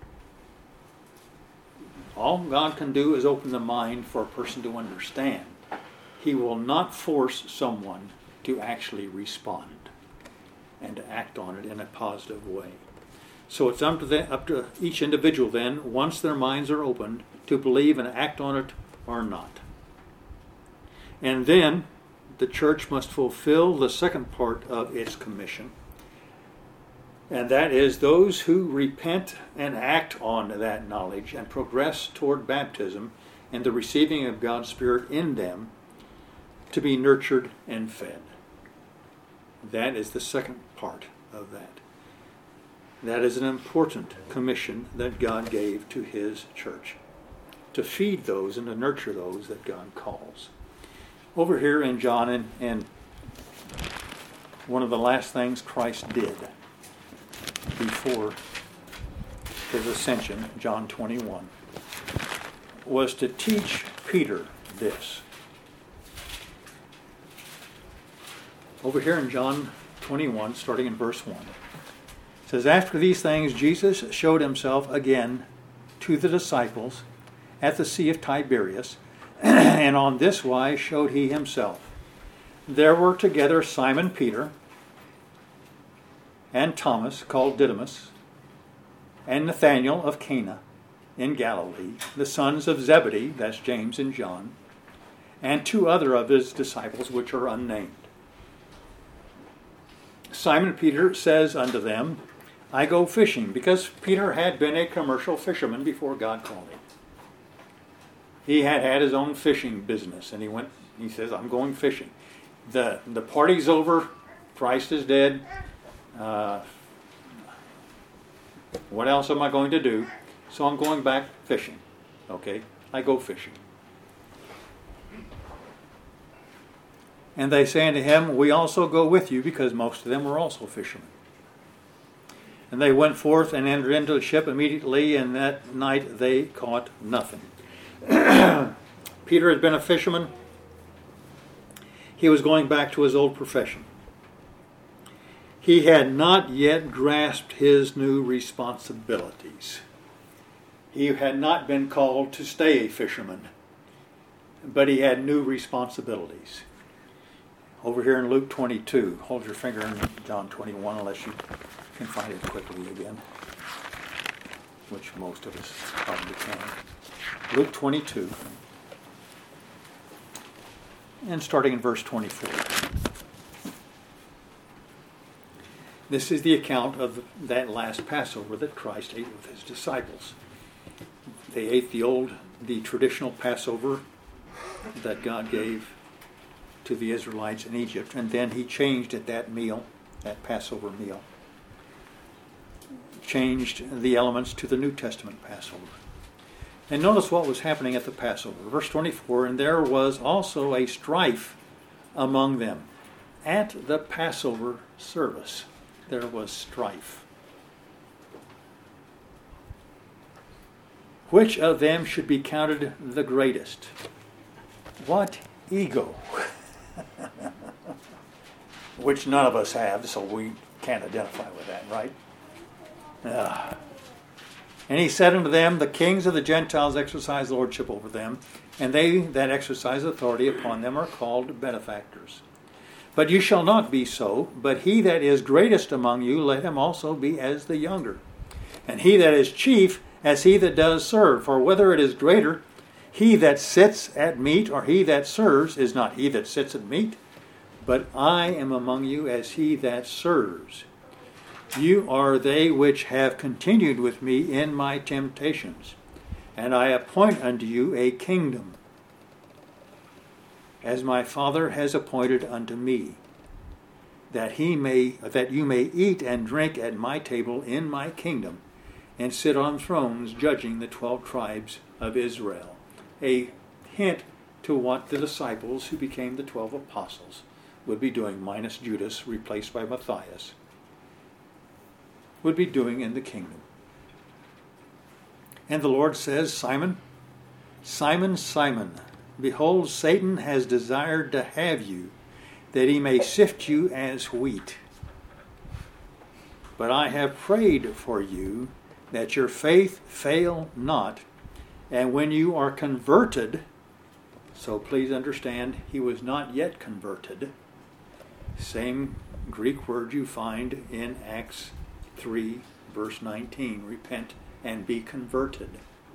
All God can do is open the mind for a person to understand. He will not force someone to actually respond and to act on it in a positive way. So it's up to each individual then, once their minds are opened, to believe and act on it or not. And then the church must fulfill the second part of its commission, and that is those who repent and act on that knowledge and progress toward baptism and the receiving of God's Spirit in them to be nurtured and fed. That is the second part of that. That is an important commission that God gave to His church, to feed those and to nurture those that God calls. Over here in John, and one of the last things Christ did before His ascension, John 21, was to teach Peter this. Over here in John 21, starting in verse 1, it says, "After these things Jesus showed Himself again to the disciples at the Sea of Tiberias, and on this wise showed He Himself. There were together Simon Peter, and Thomas, called Didymus, and Nathanael of Cana in Galilee, the sons of Zebedee," that's James and John, "and 2 other of His disciples, which are unnamed. Simon Peter says unto them, I go fishing," because Peter had been a commercial fisherman before God called him. He had his own fishing business, and he says, I'm going fishing. The party's over. Christ is dead. What else am I going to do? So I'm going back fishing. Okay, I go fishing. And they say unto him, we also go with you, because most of them were also fishermen. And they went forth and entered into the ship immediately, and that night they caught nothing. Peter had been a fisherman. He was going back to his old profession. He had not yet grasped his new responsibilities. He had not been called to stay a fisherman, but he had new responsibilities. Over here in Luke 22, hold your finger in John 21 unless you can find it quickly again, which most of us probably can. Luke 22, and starting in verse 24. This is the account of that last Passover that Christ ate with his disciples. They ate the traditional Passover that God gave to the Israelites in Egypt, and then he changed at that meal, that Passover meal, changed the elements to the New Testament Passover. And notice what was happening at the Passover. Verse 24, and there was also a strife among them. At the Passover service, there was strife. Which of them should be counted the greatest? What ego! Which none of us have, so we can't identify with that, right? And he said unto them, the kings of the Gentiles exercise lordship over them, and they that exercise authority upon them are called benefactors. But you shall not be so, but he that is greatest among you, let him also be as the younger. And he that is chief, as he that does serve. For whether it is greater, he that sits at meat, or he that serves, is not he that sits at meat, but I am among you as he that serves. You are they which have continued with me in my temptations, and I appoint unto you a kingdom, as my Father has appointed unto me, that you may eat and drink at my table in my kingdom, and sit on thrones judging the 12 tribes of Israel. A hint to what the disciples who became the 12 apostles would be doing, minus Judas, replaced by Matthias, would be doing in the kingdom. And the Lord says, Simon, Simon, Simon, behold, Satan has desired to have you, that he may sift you as wheat. But I have prayed for you, that your faith fail not, and when you are converted, so please understand, he was not yet converted. Same Greek word you find in Acts 3, verse 19, repent and be converted.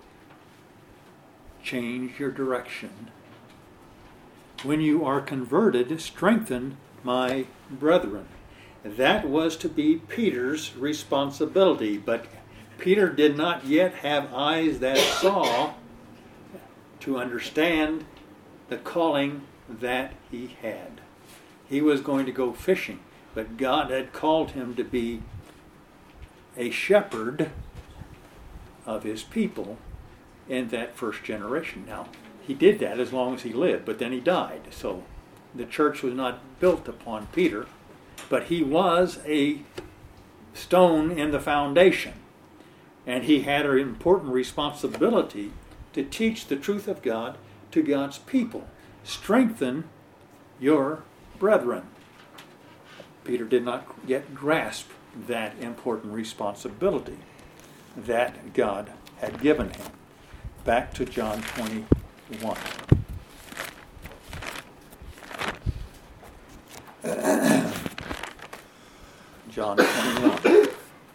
Change your direction. When you are converted, strengthen my brethren. That was to be Peter's responsibility, but Peter did not yet have eyes that saw to understand the calling that he had. He was going to go fishing, but God had called him to be a shepherd of his people in that first generation. Now, he did that as long as he lived, but then he died. So the church was not built upon Peter, but he was a stone in the foundation. And he had an important responsibility to teach the truth of God to God's people. Strengthen your brethren. Peter did not yet grasp that important responsibility that God had given him. Back to John 21. John 21.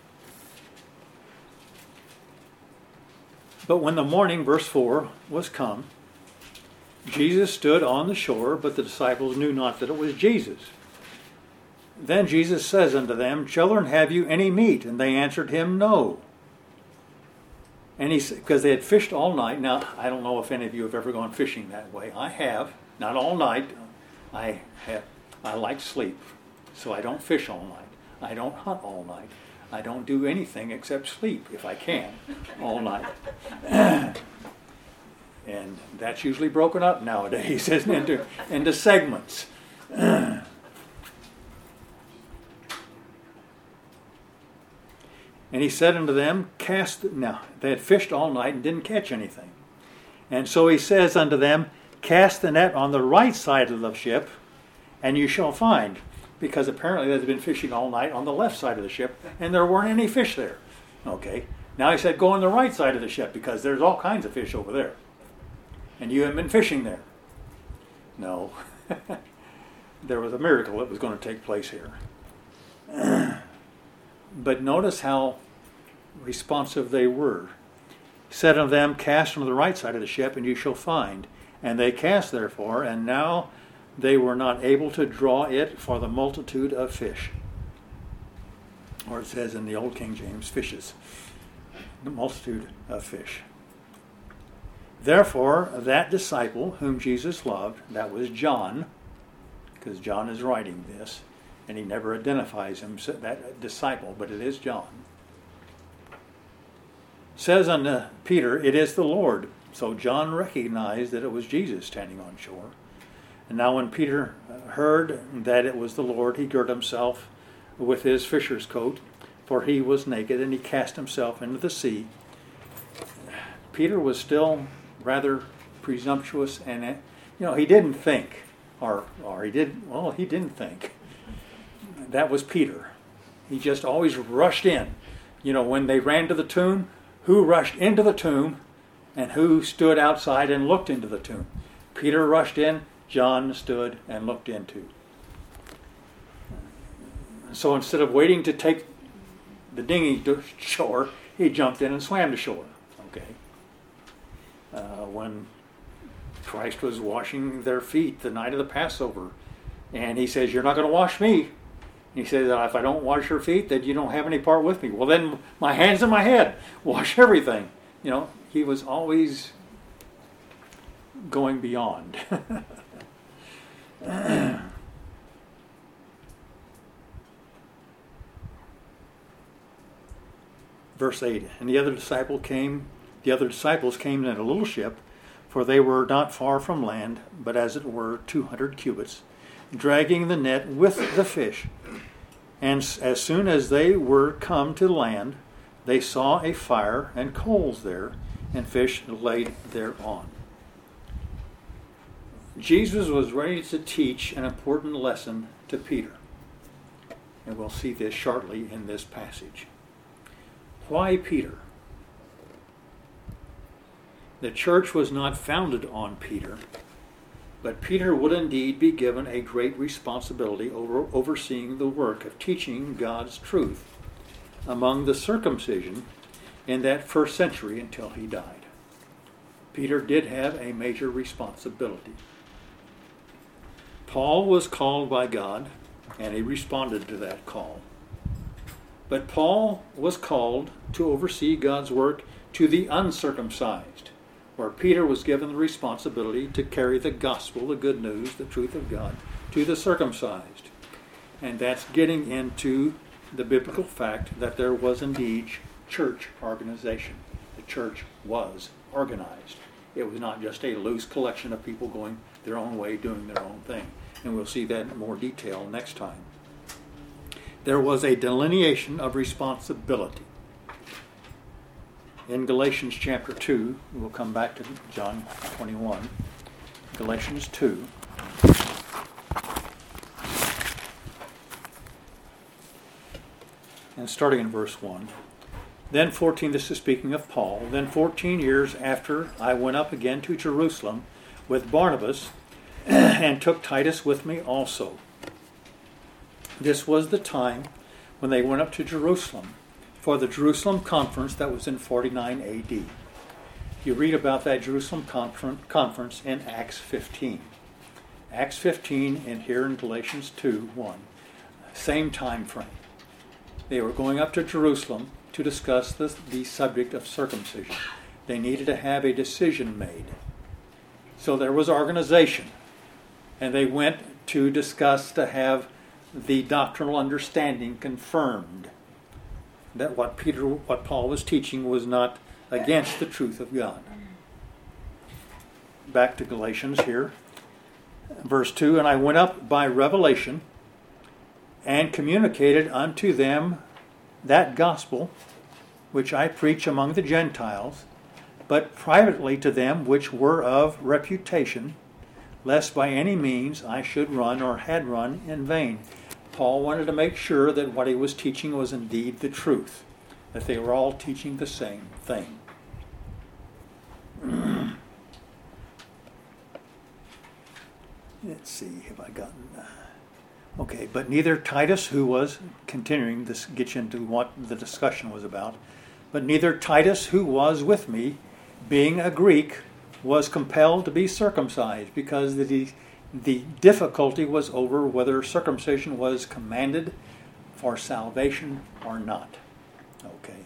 But when the morning, verse 4, was come, Jesus stood on the shore, but the disciples knew not that it was Jesus. Then Jesus says unto them, Children, have you any meat? And they answered him, No. And because they had fished all night. Now, I don't know if any of you have ever gone fishing that way. I have, not all night. I like sleep, so I don't fish all night. I don't hunt all night. I don't do anything except sleep, if I can, all night. And that's usually broken up nowadays, isn't it, into segments. And he said unto them, now they had fished all night and didn't catch anything. And so he says unto them, cast the net on the right side of the ship, and you shall find. Because apparently they'd been fishing all night on the left side of the ship, and there weren't any fish there. Okay, now he said, go on the right side of the ship, because there's all kinds of fish over there. And you haven't been fishing there. No. There was a miracle that was going to take place here. But notice how responsive they were. He said unto them, cast on the right side of the ship, and you shall find. And they cast therefore, and now they were not able to draw it for the multitude of fish. Or it says in the Old King James, fishes. The multitude of fish. Therefore, that disciple whom Jesus loved, that was John, because John is writing this, and he never identifies him, that disciple, but it is John, says unto Peter, it is the Lord. So John recognized that it was Jesus standing on shore. And now when Peter heard that it was the Lord, he girt himself with his fisher's coat, for he was naked, and he cast himself into the sea. Peter was still rather presumptuous, and he didn't think, or he didn't think. That was Peter. He just always rushed in. When they ran to the tomb, who rushed into the tomb and who stood outside and looked into the tomb? Peter rushed in, John stood and looked into. So instead of waiting to take the dinghy to shore, he jumped in and swam to shore. Okay. When Christ was washing their feet the night of the Passover, and he says, you're not going to wash me. He says, if I don't wash your feet, then you don't have any part with me. Well, then my hands and my head, wash everything. He was always going beyond. Verse 8, and the other disciples came in a little ship, for they were not far from land, but as it were 200 cubits, dragging the net with the fish. And as soon as they were come to land, they saw a fire and coals there, and fish laid thereon. Jesus was ready to teach an important lesson to Peter. And we'll see this shortly in this passage. Why Peter? The church was not founded on Peter, but Peter would indeed be given a great responsibility over overseeing the work of teaching God's truth among the circumcision in that first century until he died. Peter did have a major responsibility. Paul was called by God, and he responded to that call. But Paul was called to oversee God's work to the uncircumcised, where Peter was given the responsibility to carry the gospel, the good news, the truth of God, to the circumcised. And that's getting into the biblical fact that there was indeed church organization. The church was organized. It was not just a loose collection of people going their own way, doing their own thing. And we'll see that in more detail next time. There was a delineation of responsibility. In Galatians chapter 2, we'll come back to John 21. Galatians 2. And starting in verse 1. Then 14, this is speaking of Paul, then 14 years after I went up again to Jerusalem with Barnabas and took Titus with me also. This was the time when they went up to Jerusalem for the Jerusalem conference that was in 49 AD. You read about that Jerusalem conference in Acts 15. Acts 15 and here in Galatians 2:1. Same time frame. They were going up to Jerusalem to discuss the subject of circumcision. They needed to have a decision made. So there was organization. And they went to discuss to have the doctrinal understanding confirmed that what Paul was teaching was not against the truth of God. Back to Galatians here. Verse 2, and I went up by revelation and communicated unto them that gospel which I preach among the Gentiles, but privately to them which were of reputation, lest by any means I should run or had run in vain. Paul wanted to make sure that what he was teaching was indeed the truth, that they were all teaching the same thing. Let's see, have I gotten... Okay, but neither Titus, who was continuing this, gets into what the discussion was about, but neither Titus, who was with me, being a Greek, was compelled to be circumcised, because the difficulty was over whether circumcision was commanded for salvation or not. Okay.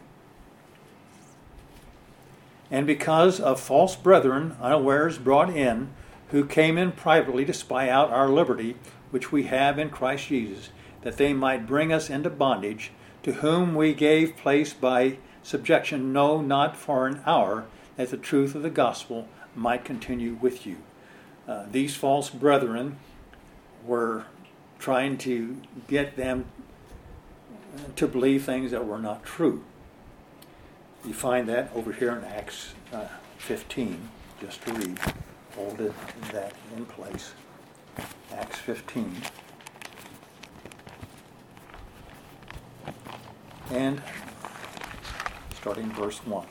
And because of false brethren unawares brought in, who came in privately to spy out our liberty, which we have in Christ Jesus, that they might bring us into bondage, to whom we gave place by subjection, no, not for an hour, that the truth of the gospel might continue with you. These false brethren were trying to get them to believe things that were not true. You find that over here in Acts 15, just to read. Hold that in place. Acts 15. And starting verse 1.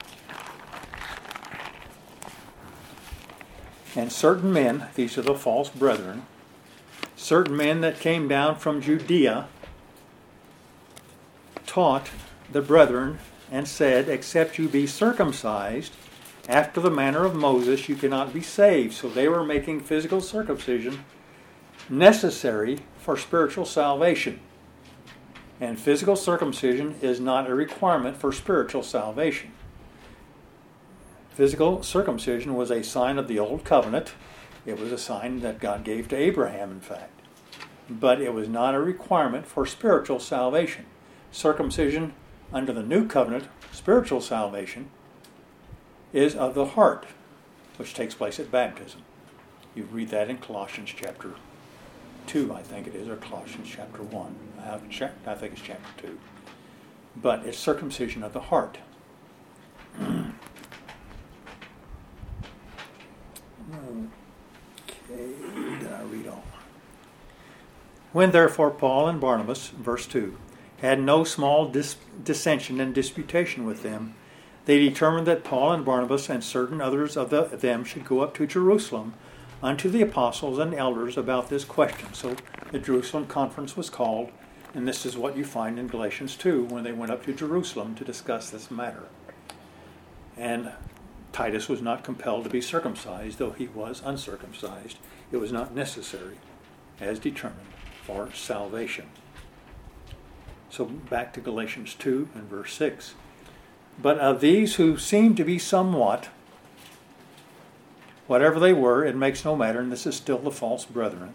And certain men, these are the false brethren, certain men that came down from Judea, taught the brethren and said, except you be circumcised after the manner of Moses, you cannot be saved. So they were making physical circumcision necessary for spiritual salvation. And physical circumcision is not a requirement for spiritual salvation. Physical circumcision was a sign of the old covenant. It was a sign that God gave to Abraham, in fact. But it was not a requirement for spiritual salvation. Circumcision under the new covenant, spiritual salvation, is of the heart, which takes place at baptism. You read that in Colossians chapter 2, I think it is, or Colossians chapter 1. I think it's chapter 2. But it's circumcision of the heart. Okay, did I read on? When therefore Paul and Barnabas, verse 2, had no small dissension and disputation with them, they determined that Paul and Barnabas and certain others of them should go up to Jerusalem unto the apostles and elders about this question. So the Jerusalem conference was called, and this is what you find in Galatians 2 when they went up to Jerusalem to discuss this matter. And Titus was not compelled to be circumcised, though he was uncircumcised. It was not necessary, as determined, for salvation. So back to Galatians 2 and verse 6. But of these who seem to be somewhat, whatever they were, it makes no matter, and this is still the false brethren.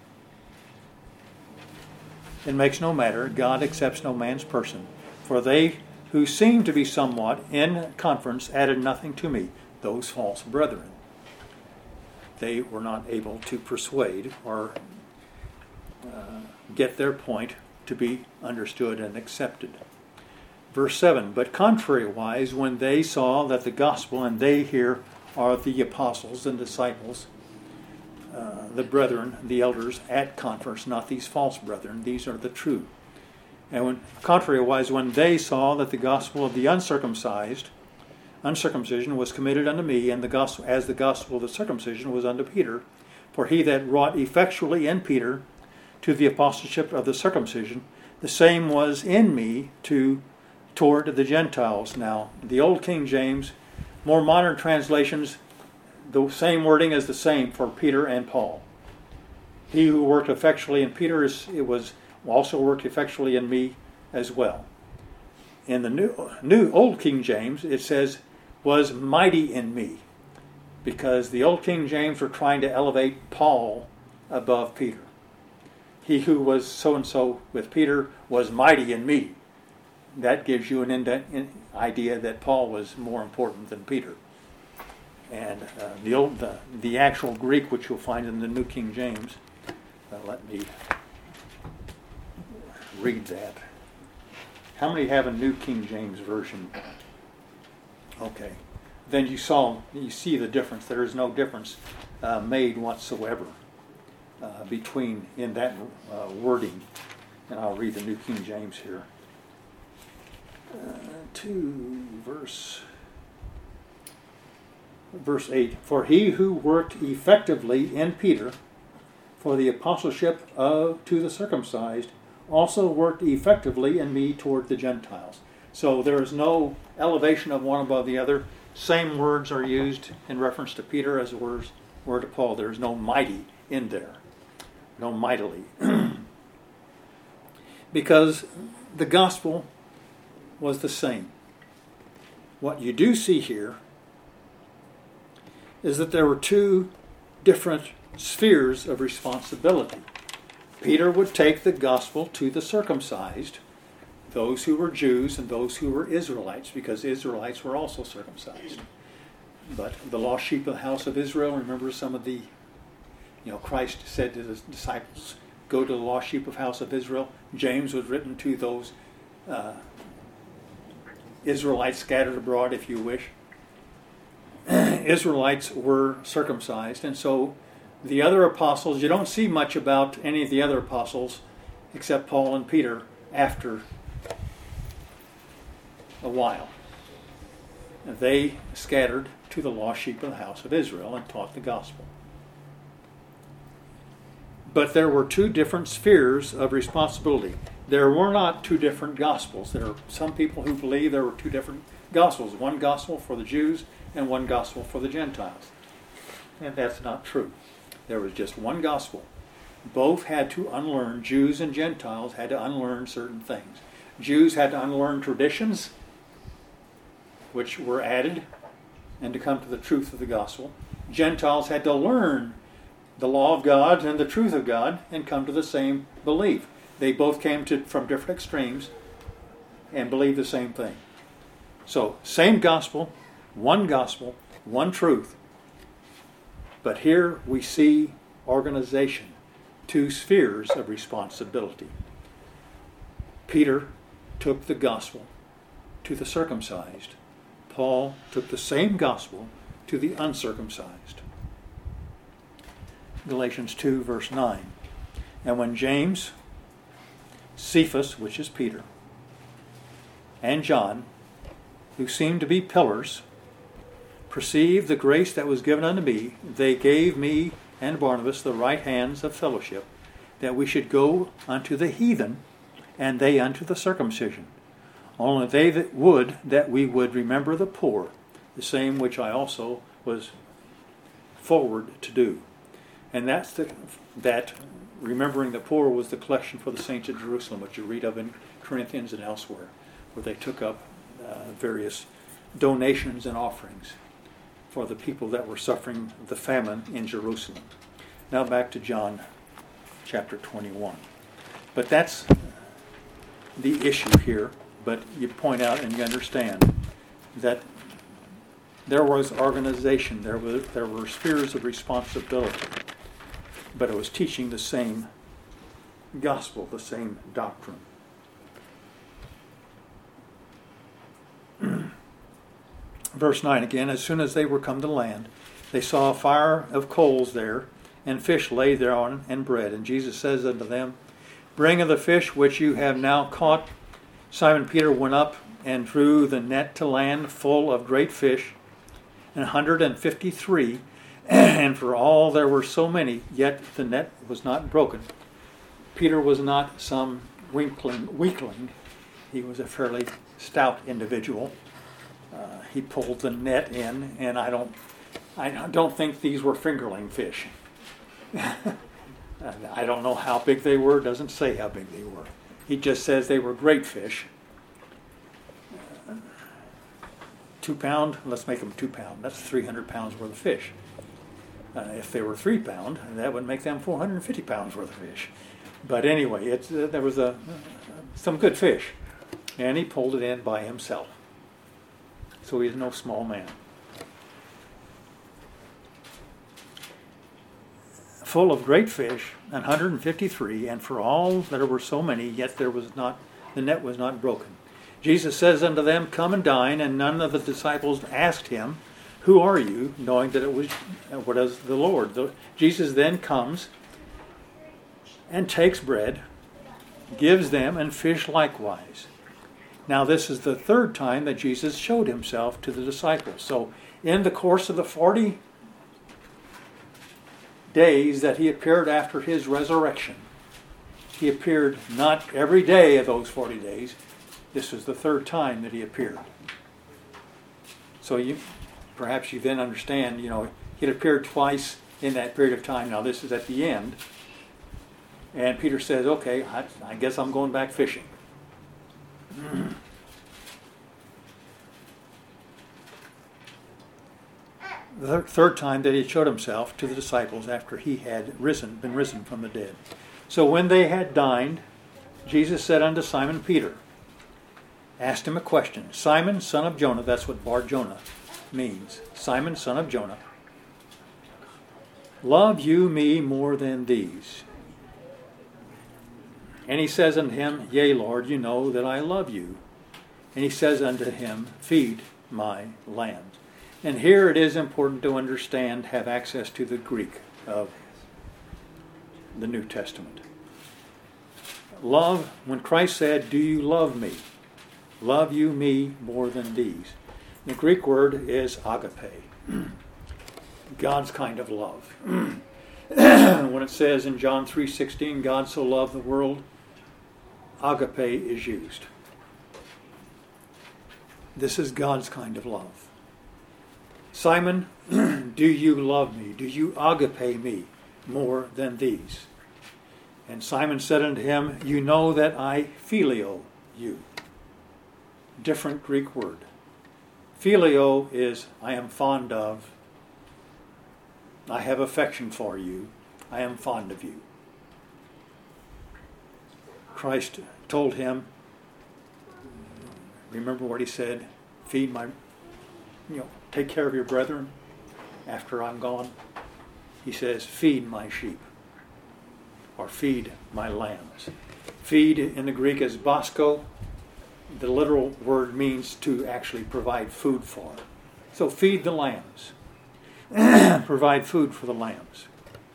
It makes no matter, God accepts no man's person. For they who seemed to be somewhat in conference added nothing to me, those false brethren. They were not able to persuade or get their point to be understood and accepted. Verse 7, but contrariwise, when they saw that the gospel, and they here are the apostles and disciples, the brethren, the elders at conference, not these false brethren, these are the true. And contrariwise, when they saw that the gospel of the uncircumcision was committed unto me, and the gospel, as the gospel of the circumcision was unto Peter, for he that wrought effectually in Peter to the apostleship of the circumcision, the same was in me toward the Gentiles. Now, the old King James, more modern translations, the same wording is the same for Peter and Paul. He who worked effectually in Peter, it was also worked effectually in me as well. In the new Old King James, it says, was mighty in me, because the Old King James were trying to elevate Paul above Peter. He who was so-and-so with Peter was mighty in me. That gives you an idea that Paul was more important than Peter. And the actual Greek, which you'll find in the New King James, let me read that. How many have a New King James version? Okay. Then you see the difference. There is no difference made whatsoever between in that wording. And I'll read the New King James here. Verse 8. For he who worked effectively in Peter for the apostleship to the circumcised also worked effectively in me toward the Gentiles. So there is no elevation of one above the other. Same words are used in reference to Peter as were to Paul. There is no mighty in there. No mightily. Because the gospel was the same. What you do see here is that there were two different spheres of responsibility. Peter would take the gospel to the circumcised, those who were Jews and those who were Israelites, because Israelites were also circumcised. But the lost sheep of the house of Israel, remember some of the, Christ said to the disciples, go to the lost sheep of the house of Israel. James was written to those Israelites scattered abroad, if you wish. Israelites were circumcised, and so the other apostles, you don't see much about any of the other apostles except Paul and Peter after a while. They scattered to the lost sheep of the house of Israel and taught the gospel. But there were two different spheres of responsibility. There were not two different gospels. There are some people who believe there were two different gospels, one gospel for the Jews and one gospel for the Gentiles. And that's not true. There was just one gospel. Both had to unlearn, Jews and Gentiles had to unlearn certain things. Jews had to unlearn traditions, which were added, and to come to the truth of the gospel. Gentiles had to learn the law of God and the truth of God and come to the same belief. They both came from different extremes and believed the same thing. So, same gospel, one truth. But here we see organization, two spheres of responsibility. Peter took the gospel to the circumcised. Paul took the same gospel to the uncircumcised. Galatians 2, verse 9. And when James, Cephas, which is Peter, and John, who seemed to be pillars, perceived the grace that was given unto me, they gave me and Barnabas the right hands of fellowship, that we should go unto the heathen, and they unto the circumcision. Only they that we would remember the poor, the same which I also was forward to do. And that remembering the poor was the collection for the saints at Jerusalem, which you read of in Corinthians and elsewhere, where they took up various donations and offerings for the people that were suffering the famine in Jerusalem. Now back to John chapter 21. But that's the issue here. But you point out and you understand that there was organization, there were spheres of responsibility, but it was teaching the same gospel, the same doctrine. Verse 9 again, as soon as they were come to land, they saw a fire of coals there, and fish laid thereon, and bread. And Jesus says unto them, bring of the fish which you have now caught. Simon Peter went up and drew the net to land full of great fish, 153, and for all there were so many, yet the net was not broken. Peter was not some weakling. He was a fairly stout individual. He pulled the net in, and I don't think these were fingerling fish. I don't know how big they were. It doesn't say how big they were. He just says they were great fish. 2 pound, let's make them 2 pound. That's 300 pounds worth of fish. If they were 3 pound, that would make them 450 pounds worth of fish. But anyway, there was some good fish. And he pulled it in by himself. So he's no small man. Full of great fish, 153, and for all there were so many, yet the net was not broken. Jesus says unto them, Come and dine, and none of the disciples asked him, Who are you? Knowing that it was the Lord. Jesus then comes and takes bread, gives them, and fish likewise. Now this is the third time that Jesus showed himself to the disciples. So in the course of the 40 days that he appeared after his resurrection, he appeared not every day of those 40 days. This was the third time that he appeared. So perhaps you then understand, he'd appeared twice in that period of time. Now this is at the end. And Peter says, okay, I guess I'm going back fishing. The third time that he showed himself to the disciples after he had been risen from the dead. So when they had dined, Jesus said unto Simon Peter, asked him a question. Simon, son of Jonah, that's what Bar Jonah means. Simon, son of Jonah, love you me more than these? And he says unto him, Yea, Lord, you know that I love you. And he says unto him, Feed my lambs. And here it is important to understand, have access to the Greek of the New Testament. Love, when Christ said, Do you love me? Love you me more than these? The Greek word is agape. God's kind of love. When it says in John 3:16, God so loved the world, agape is used. This is God's kind of love. Simon, do you love me? Do you agape me more than these? And Simon said unto him, You know that I phileo you. Different Greek word. Phileo is I am fond of. I have affection for you. I am fond of you. Christ told him, remember what he said, take care of your brethren after I'm gone. He says, feed my sheep, or feed my lambs. Feed in the Greek is basko. The literal word means to actually provide food for. So feed the lambs. Provide food for the lambs.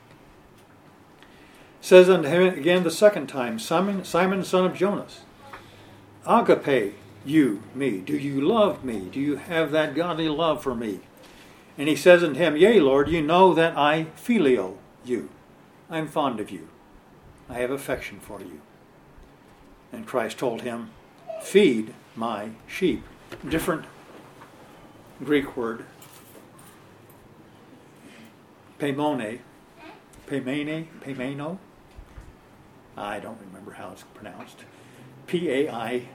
Says unto him again the second time, Simon, son of Jonas, agape you me. Do you love me? Do you have that godly love for me? And he says unto him, Yea, Lord, you know that I phileo you. I am fond of you. I have affection for you. And Christ told him, Feed my sheep. Different Greek word. Paimone. Paimeno. I don't remember how it's pronounced. Paimano.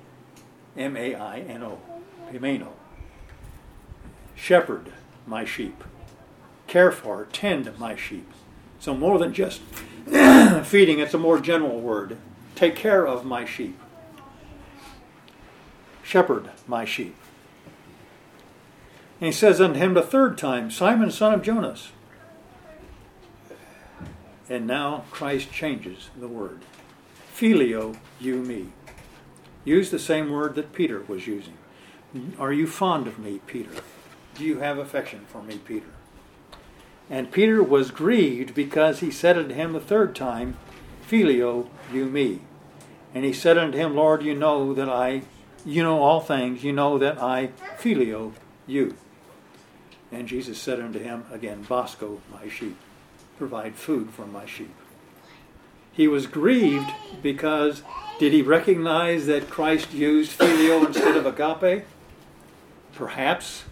Paimeno. Shepherd my sheep. Care for, tend my sheep. So more than just feeding, it's a more general word. Take care of my sheep. Shepherd my sheep. And he says unto him the third time, Simon, son of Jonas. And now Christ changes the word. Phileo you me. Use the same word that Peter was using. Are you fond of me, Peter? Do you have affection for me, Peter? And Peter was grieved because he said unto him the third time, Phileo you me. And he said unto him, Lord, you know all things, you know that I phileo you. And Jesus said unto him again, Basko my sheep. Provide food for my sheep. He was grieved because did he recognize that Christ used phileo instead of agape? Perhaps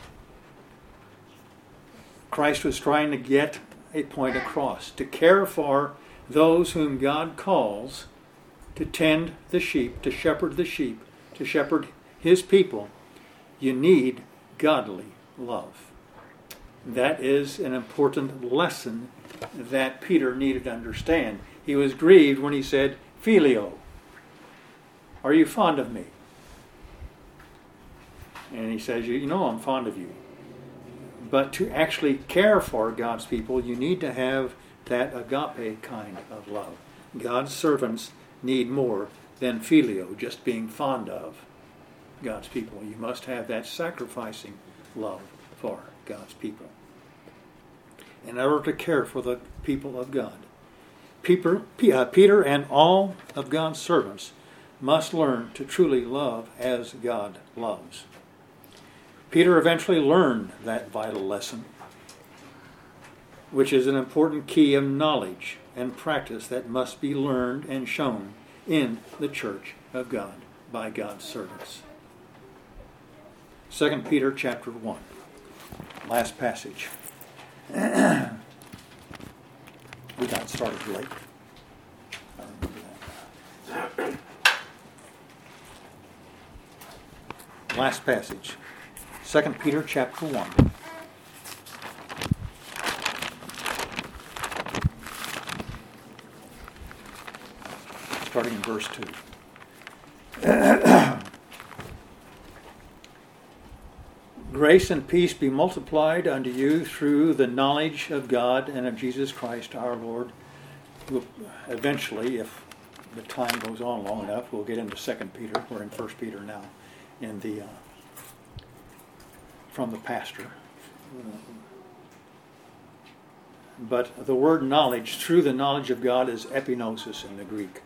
Christ was trying to get a point across. To care for those whom God calls to tend the sheep, to shepherd the sheep, to shepherd his people, you need godly love. That is an important lesson that Peter needed to understand. He was grieved when he said, "Phileo, are you fond of me?" And he says, you know I'm fond of you. But to actually care for God's people, you need to have that agape kind of love. God's servants need more than phileo, just being fond of God's people. You must have that sacrificing love for God's people in order to care for the people of God. Peter and all of God's servants must learn to truly love as God loves. Peter eventually learned that vital lesson, which is an important key of knowledge and practice that must be learned and shown in the church of God by God's servants. 2 Peter chapter 1, last passage. We got started late. I remember that. Last passage. 2 Peter chapter 1. Starting in verse 2. Grace and peace be multiplied unto you through the knowledge of God and of Jesus Christ our Lord. We'll eventually, if the time goes on long enough, we'll get into 2 Peter. We're in 1 Peter now, in the from the pastor. But the word knowledge, through the knowledge of God, is epignosis in the Greek.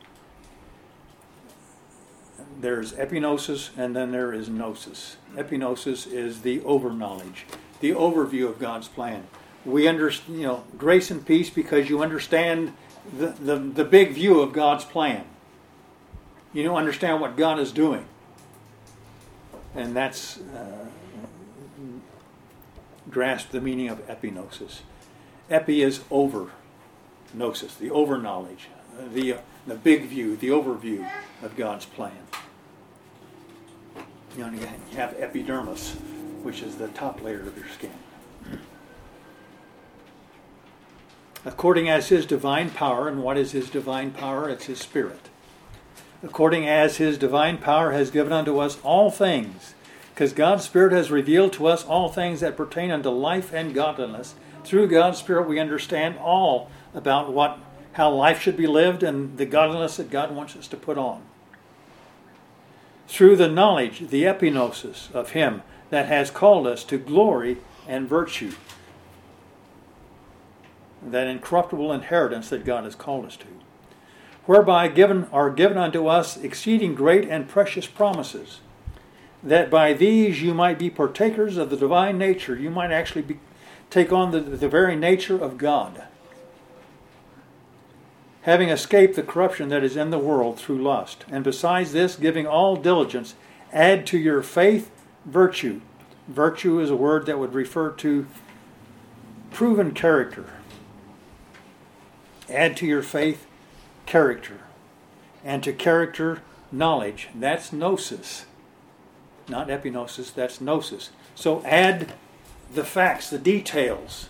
There's epignosis and then there is gnosis. Epignosis is the over-knowledge, the overview of God's plan. We understand, grace and peace because you understand the big view of God's plan. You don't understand what God is doing. And that's grasp the meaning of epignosis. Epi is over gnosis, the over-knowledge, the big view, the overview of God's plan. You have epidermis, which is the top layer of your skin. According as His divine power, and what is His divine power? It's His Spirit. According as His divine power has given unto us all things, because God's Spirit has revealed to us all things that pertain unto life and godliness. Through God's Spirit we understand all about how life should be lived and the godliness that God wants us to put on. Through the knowledge, the epignosis of Him that has called us to glory and virtue. That incorruptible inheritance that God has called us to. Whereby are given unto us exceeding great and precious promises, that by these you might be partakers of the divine nature. You might actually take on the very nature of God, having escaped the corruption that is in the world through lust. And besides this, giving all diligence, add to your faith virtue. Virtue is a word that would refer to proven character. Add to your faith character. And to character, knowledge. That's gnosis. Not epignosis, that's gnosis. So add the facts, the details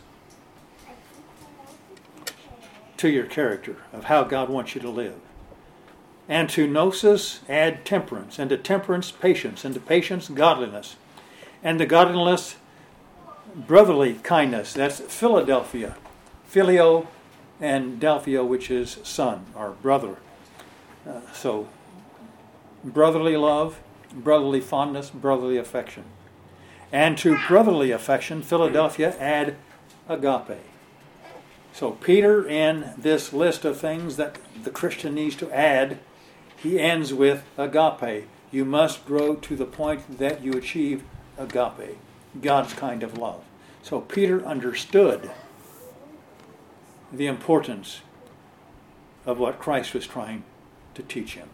to your character of how God wants you to live. And to gnosis, add temperance. And to temperance, patience. And to patience, godliness. And to godliness, brotherly kindness. That's Philadelphia. Phileo and Delphia, which is son or brother. So brotherly love, brotherly fondness, brotherly affection. And to brotherly affection, Philadelphia, add agape. So Peter, in this list of things that the Christian needs to add, he ends with agape. You must grow to the point that you achieve agape, God's kind of love. So Peter understood the importance of what Christ was trying to teach him.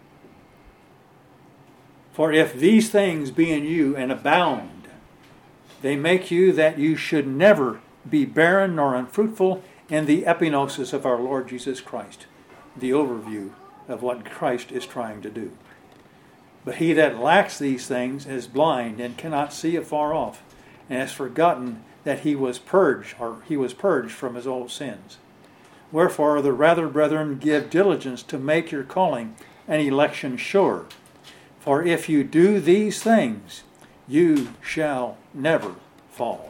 For if these things be in you and abound, they make you that you should never be barren nor unfruitful in the epignosis of our Lord Jesus Christ, the overview of what Christ is trying to do. But he that lacks these things is blind and cannot see afar off, and has forgotten that he was purged from his old sins. Wherefore the rather, brethren, give diligence to make your calling and election sure. For if you do these things, you shall never fall.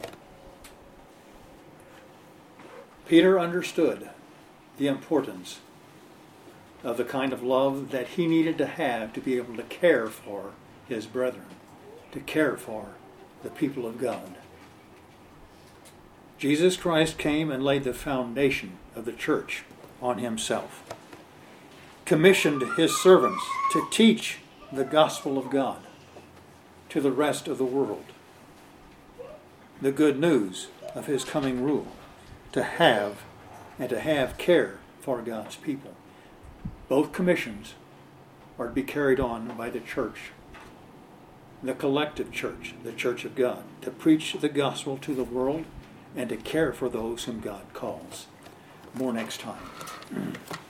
Peter understood the importance of the kind of love that he needed to have to be able to care for his brethren, to care for the people of God. Jesus Christ came and laid the foundation of the church on himself, commissioned his servants to teach the gospel of God to the rest of the world, the good news of his coming rule, to have care for God's people. Both commissions are to be carried on by the church, the collective church, the church of God, to preach the gospel to the world and to care for those whom God calls. More next time.